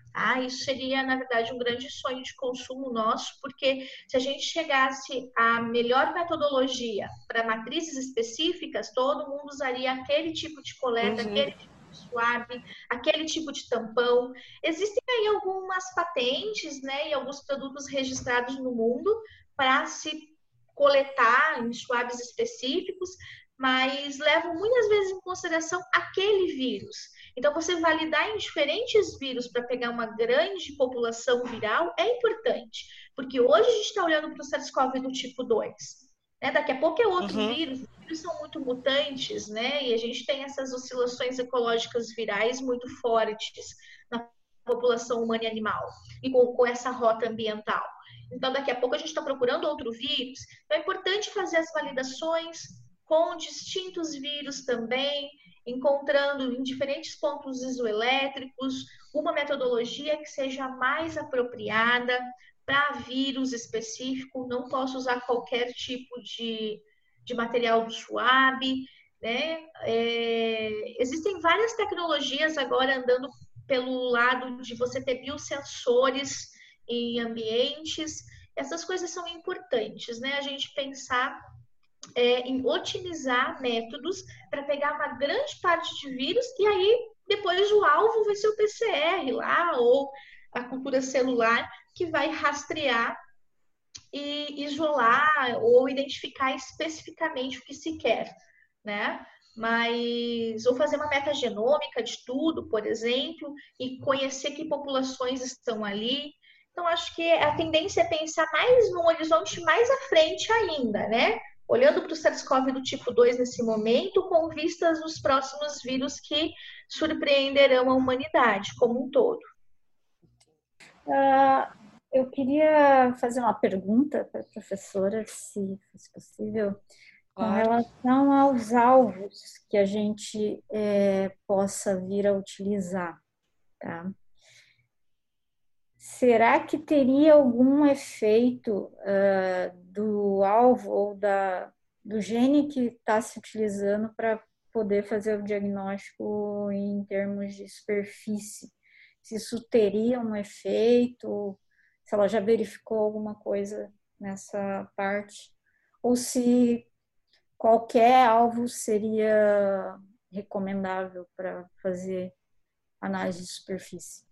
Ah, isso seria, na verdade, um grande sonho de consumo nosso, porque se a gente chegasse à melhor metodologia para matrizes específicas, todo mundo usaria aquele tipo de coleta, aquele tipo de swab, aquele tipo de tampão. Existem aí algumas patentes, né, e alguns produtos registrados no mundo para se coletar em swabs específicos, mas levam muitas vezes em consideração aquele vírus. Então, você validar em diferentes vírus para pegar uma grande população viral é importante, porque hoje a gente está olhando para o SARS-CoV do tipo 2. Né? Daqui a pouco é outro vírus, os vírus são muito mutantes, né? E a gente tem essas oscilações ecológicas virais muito fortes na população humana e animal, e com essa rota ambiental. Então, daqui a pouco a gente está procurando outro vírus. Então, é importante fazer as validações com distintos vírus também, encontrando em diferentes pontos isoelétricos uma metodologia que seja mais apropriada para vírus específico. Não posso usar qualquer tipo de material do swab, né? Existem várias tecnologias agora andando pelo lado de você ter biosensores em ambientes. Essas coisas são importantes, né? A gente pensar em otimizar métodos para pegar uma grande parte de vírus e aí depois o alvo vai ser o PCR lá ou a cultura celular que vai rastrear e isolar ou identificar especificamente o que se quer, né? Mas ou fazer uma metagenômica de tudo, por exemplo, e conhecer que populações estão ali. Então, acho que a tendência é pensar mais num horizonte mais à frente ainda, né? Olhando para o SARS-CoV do tipo 2 nesse momento, com vistas nos próximos vírus que surpreenderão a humanidade como um todo. Eu queria fazer uma pergunta para a professora, se fosse possível, com relação aos alvos que a gente possa vir a utilizar, tá? Será que teria algum efeito do alvo ou do gene que está se utilizando para poder fazer o diagnóstico em termos de superfície? Se isso teria um efeito, se ela já verificou alguma coisa nessa parte, ou se qualquer alvo seria recomendável para fazer análise de superfície.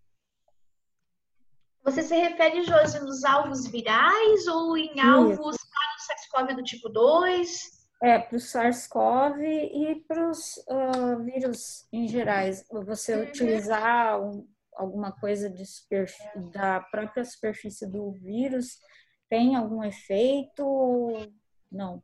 Você se refere, Josi, nos alvos virais ou em alvos para o SARS-CoV do tipo 2? Para o SARS-CoV e para os vírus em gerais. Você utilizar alguma coisa da própria superfície do vírus tem algum efeito ou não?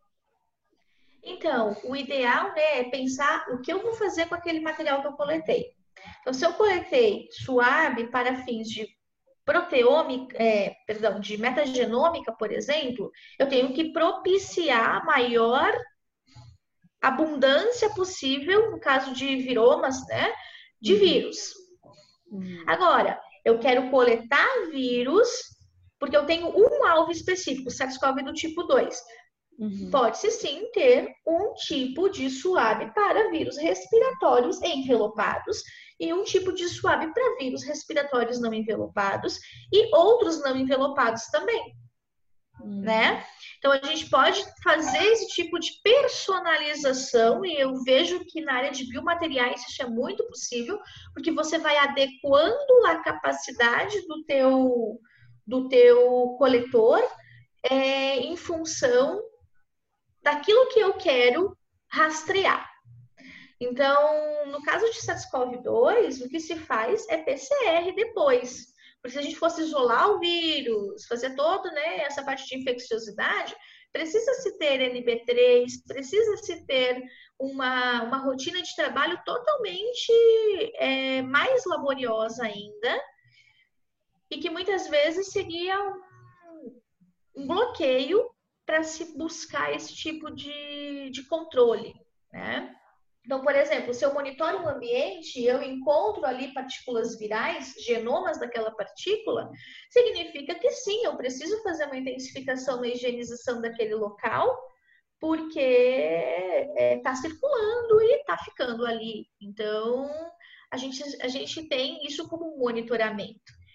Então, o ideal, né, é pensar o que eu vou fazer com aquele material que eu coletei. Então, se eu coletei swab para fins de proteômica, de metagenômica, por exemplo, eu tenho que propiciar a maior abundância possível, no caso de viromas, né, de vírus. Agora, eu quero coletar vírus, porque eu tenho um alvo específico, SARS-CoV do tipo 2. Pode-se sim ter um tipo de swab para vírus respiratórios envelopados e um tipo de swab para vírus respiratórios não envelopados e outros não envelopados também, né? Então, a gente pode fazer esse tipo de personalização e eu vejo que na área de biomateriais isso é muito possível, porque você vai adequando a capacidade do teu coletor em função daquilo que eu quero rastrear. Então, no caso de SARS-CoV-2, o que se faz é PCR depois. Porque se a gente fosse isolar o vírus, fazer toda, né, essa parte de infecciosidade, precisa-se ter NB3, precisa-se ter uma rotina de trabalho totalmente mais laboriosa ainda, e que muitas vezes seria um bloqueio para se buscar esse tipo de controle, né? Então, por exemplo, se eu monitoro um ambiente e eu encontro ali partículas virais, genomas daquela partícula, significa que sim, eu preciso fazer uma intensificação na higienização daquele local, porque está circulando e está ficando ali. Então, a gente tem isso como um monitoramento.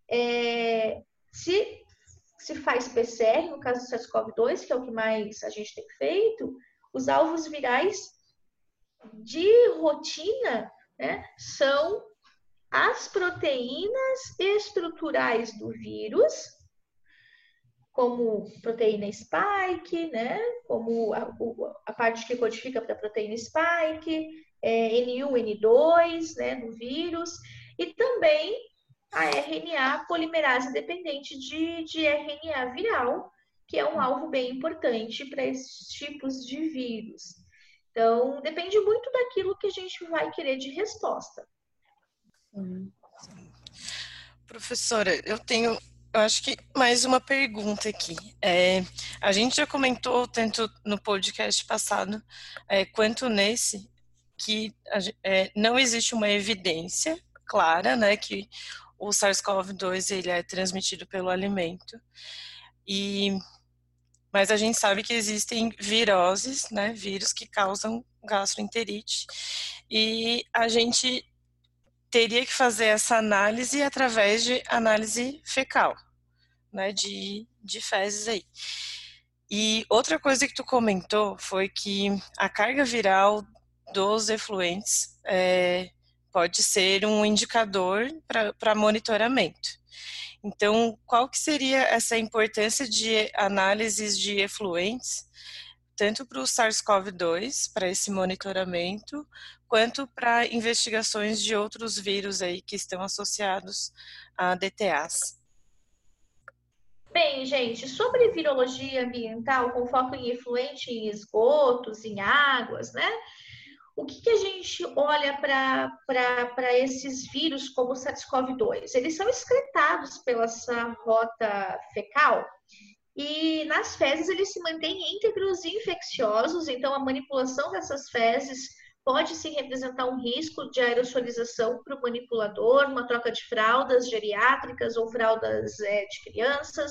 Se faz PCR, no caso do SARS-CoV-2, que é o que mais a gente tem feito, os alvos virais de rotina, né, são as proteínas estruturais do vírus, como proteína spike, né, como a parte que codifica para a proteína spike, N1, N2, né, do vírus, e também a RNA polimerase dependente de RNA viral, que é um alvo bem importante para esses tipos de vírus. Então, depende muito daquilo que a gente vai querer de resposta. Professora, eu acho que mais uma pergunta aqui. A gente já comentou tanto no podcast passado quanto nesse que não existe uma evidência clara, né, que o SARS-CoV-2 ele é transmitido pelo alimento. Mas a gente sabe que existem viroses, né, vírus que causam gastroenterite, e a gente teria que fazer essa análise através de análise fecal, né, de fezes aí. E outra coisa que tu comentou foi que a carga viral dos efluentes pode ser um indicador para monitoramento. Então, qual que seria essa importância de análises de efluentes, tanto para o SARS-CoV-2, para esse monitoramento, quanto para investigações de outros vírus aí que estão associados a DTAs? Bem, gente, sobre virologia ambiental, com foco em efluente, em esgotos, em águas, né? O que a gente olha para esses vírus como o SARS-CoV-2? Eles são excretados pela essa rota fecal e nas fezes eles se mantêm íntegros e infecciosos, então a manipulação dessas fezes pode sim representar um risco de aerosolização para o manipulador, uma troca de fraldas geriátricas ou fraldas de crianças,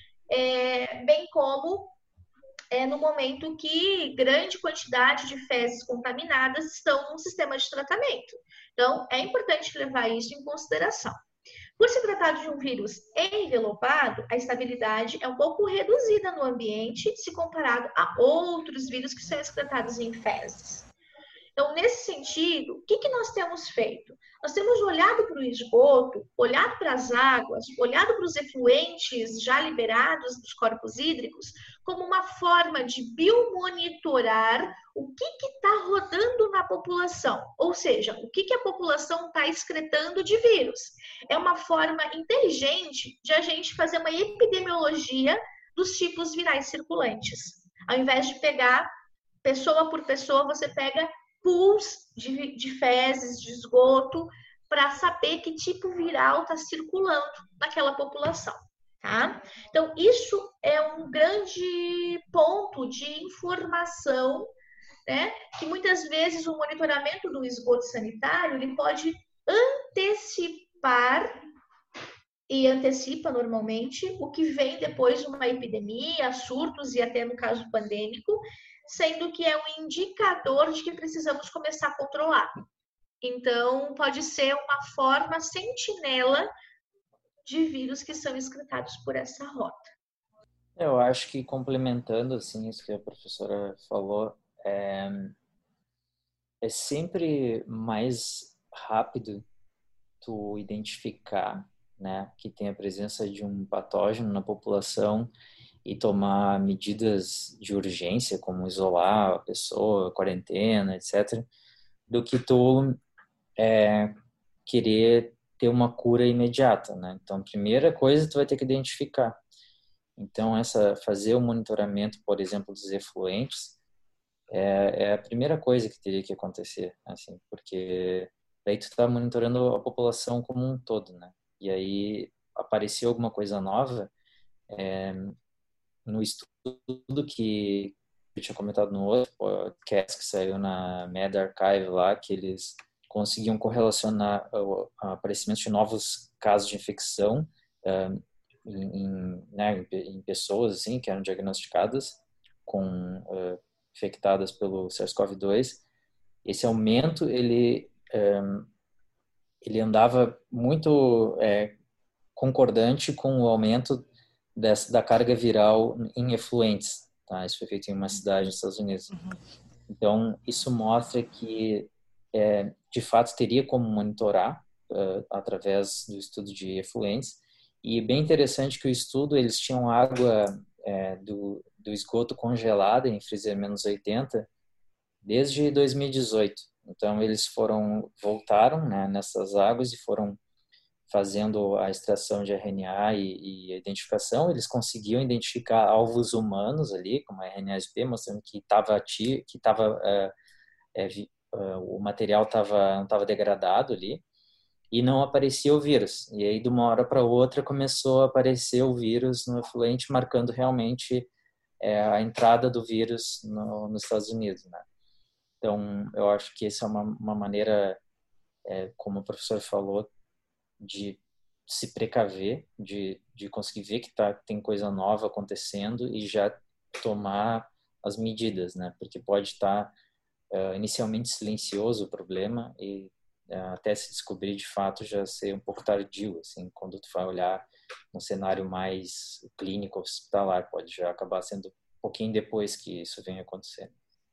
bem como no momento que grande quantidade de fezes contaminadas estão no sistema de tratamento. Então, é importante levar isso em consideração. Por se tratar de um vírus envelopado, a estabilidade é um pouco reduzida no ambiente se comparado a outros vírus que são excretados em fezes. Então, nesse sentido, o que nós temos feito? Nós temos olhado para o esgoto, olhado para as águas, olhado para os efluentes já liberados dos corpos hídricos, como uma forma de biomonitorar o que está rodando na população, ou seja, o que a população está excretando de vírus. É uma forma inteligente de a gente fazer uma epidemiologia dos tipos virais circulantes. Ao invés de pegar pessoa por pessoa, você pega pools de fezes, de esgoto, para saber que tipo viral está circulando naquela população, tá? Então, isso é um grande ponto de informação, né? Que muitas vezes o monitoramento do esgoto sanitário, ele pode antecipar e antecipa normalmente o que vem depois de uma epidemia, surtos e até no caso pandêmico, sendo que é um indicador de que precisamos começar a controlar. Então, pode ser uma forma sentinela de vírus que são excretados por essa rota. Eu acho que complementando assim isso que a professora falou, é sempre mais rápido tu identificar, né, que tem a presença de um patógeno na população e tomar medidas de urgência, como isolar a pessoa, quarentena, etc., do que tu querer ter uma cura imediata, né? Então, a primeira coisa tu vai ter que identificar. Então, fazer o monitoramento, por exemplo, dos efluentes, é a primeira coisa que teria que acontecer, assim, porque daí tu está monitorando a população como um todo, né? E aí apareceu alguma coisa nova, no estudo que eu tinha comentado no outro podcast que saiu na MedArchive lá, que eles conseguiam correlacionar o aparecimento de novos casos de infecção em pessoas assim, que eram diagnosticadas infectadas pelo SARS-CoV-2. Esse aumento, ele andava muito concordante com o aumento da carga viral em efluentes. Tá? Isso foi feito em uma cidade nos Estados Unidos. Então, isso mostra que, de fato, teria como monitorar através do estudo de efluentes. E bem interessante que o estudo, eles tinham água do esgoto congelada em freezer -80 desde 2018. Então, eles voltaram, né, nessas águas e foram fazendo a extração de RNA e a identificação. Eles conseguiam identificar alvos humanos ali, como a RNA-sp, mostrando que o material não estava degradado ali, e não aparecia o vírus. E aí, de uma hora para outra, começou a aparecer o vírus no efluente, marcando realmente a entrada do vírus nos Estados Unidos, né? Então, eu acho que essa é uma maneira, como o professor falou, de se precaver, de conseguir ver que tem coisa nova acontecendo e já tomar as medidas, né? Porque pode estar inicialmente silencioso o problema e até se descobrir de fato já ser um pouco tardio, assim, quando tu vai olhar um cenário mais clínico, hospitalar, pode já acabar sendo um pouquinho depois que isso venha acontecer.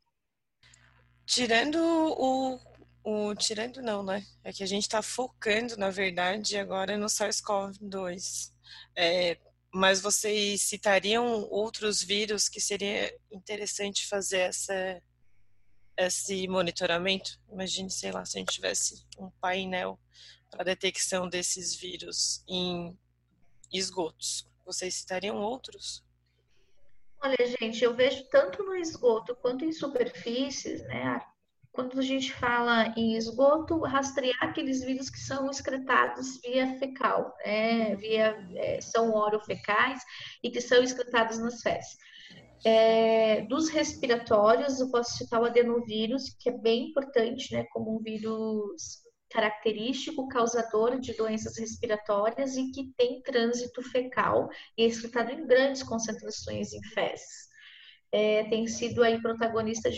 Tirando não, né? É que a gente está focando, na verdade, agora no SARS-CoV-2. Mas vocês citariam outros vírus que seria interessante fazer esse monitoramento? Imagine, sei lá, se a gente tivesse um painel para detecção desses vírus em esgotos. Vocês citariam outros? Olha, gente, eu vejo tanto no esgoto quanto em superfícies, né? Quando a gente fala em esgoto, rastrear aqueles vírus que são excretados via fecal, são orofecais e que são excretados nas fezes. Dos respiratórios, eu posso citar o adenovírus, que é bem importante, né, como um vírus característico, causador de doenças respiratórias e que tem trânsito fecal e é excretado em grandes concentrações em fezes. Tem sido aí protagonista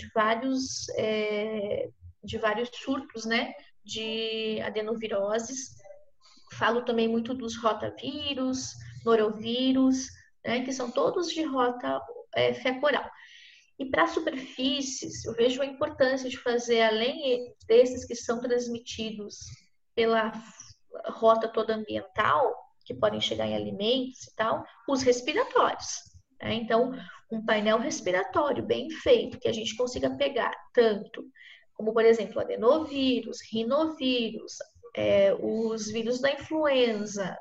de vários surtos, né, de adenoviroses. Falo também muito dos rotavírus, norovírus, né, que são todos de rota fecal-oral. E para superfícies, eu vejo a importância de fazer, além desses que são transmitidos pela rota toda ambiental, que podem chegar em alimentos e tal, os respiratórios. Né? Então, um painel respiratório bem feito, que a gente consiga pegar tanto como, por exemplo, adenovírus, rinovírus, os vírus da influenza,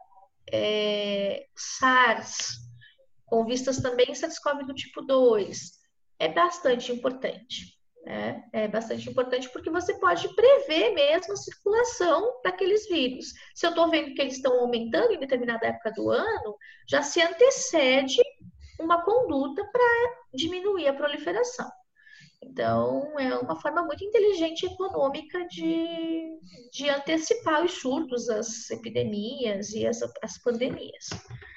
SARS, com vistas também em SARS-CoV do tipo 2, é bastante importante. Né? É bastante importante porque você pode prever mesmo a circulação daqueles vírus. Se eu estou vendo que eles estão aumentando em determinada época do ano, já se antecede uma conduta para diminuir a proliferação. Então, é uma forma muito inteligente e econômica de antecipar os surtos, as epidemias e as pandemias.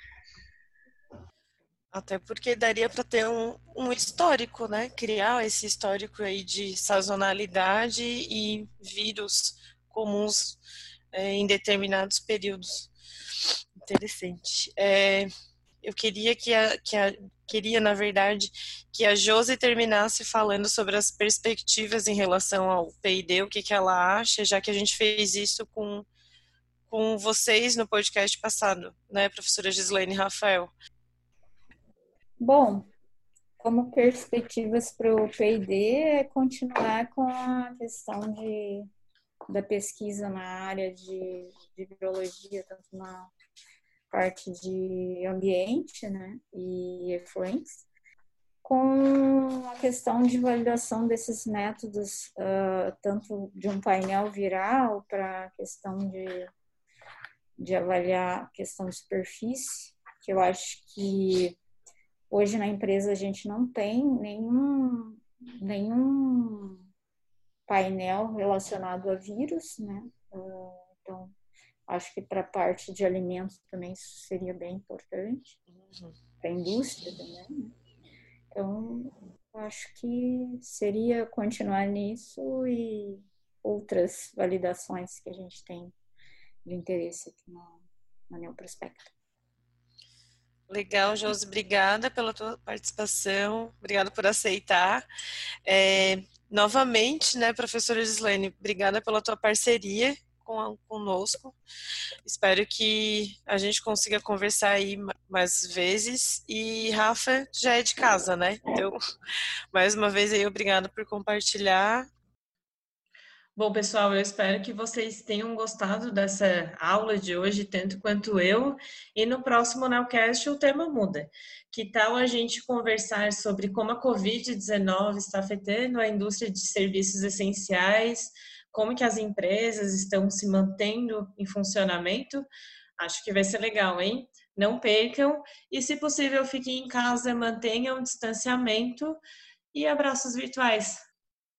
Até porque daria para ter um histórico, né? Criar esse histórico aí de sazonalidade e vírus comuns em determinados períodos. Interessante. Eu queria queria, na verdade, que a Josi terminasse falando sobre as perspectivas em relação ao P&D, o que ela acha, já que a gente fez isso com vocês no podcast passado, né, professora Gislaine e Rafael? Bom, como perspectivas para o P&D é continuar com a questão da pesquisa na área de virologia, tanto na parte de ambiente, né, e efluentes, com a questão de validação desses métodos, tanto de um painel viral para a questão de avaliar a questão de superfície, que eu acho que hoje na empresa a gente não tem nenhum painel relacionado a vírus, né? Então, acho que para a parte de alimentos também isso seria bem importante, para a indústria também, né? Então, acho que seria continuar nisso e outras validações que a gente tem de interesse aqui na Neoprospecto. Legal, Josi, obrigada pela tua participação, obrigada por aceitar. Novamente, né, professora Gislene, obrigada pela tua parceria conosco. Espero que a gente consiga conversar aí mais vezes. E Rafa já é de casa, né? Então, mais uma vez aí, obrigada por compartilhar. Bom, pessoal, eu espero que vocês tenham gostado dessa aula de hoje, tanto quanto eu. E no próximo Nowcast o tema muda. Que tal a gente conversar sobre como a Covid-19 está afetando a indústria de serviços essenciais, como que as empresas estão se mantendo em funcionamento? Acho que vai ser legal, hein? Não percam e, se possível, fiquem em casa, mantenham o distanciamento e abraços virtuais.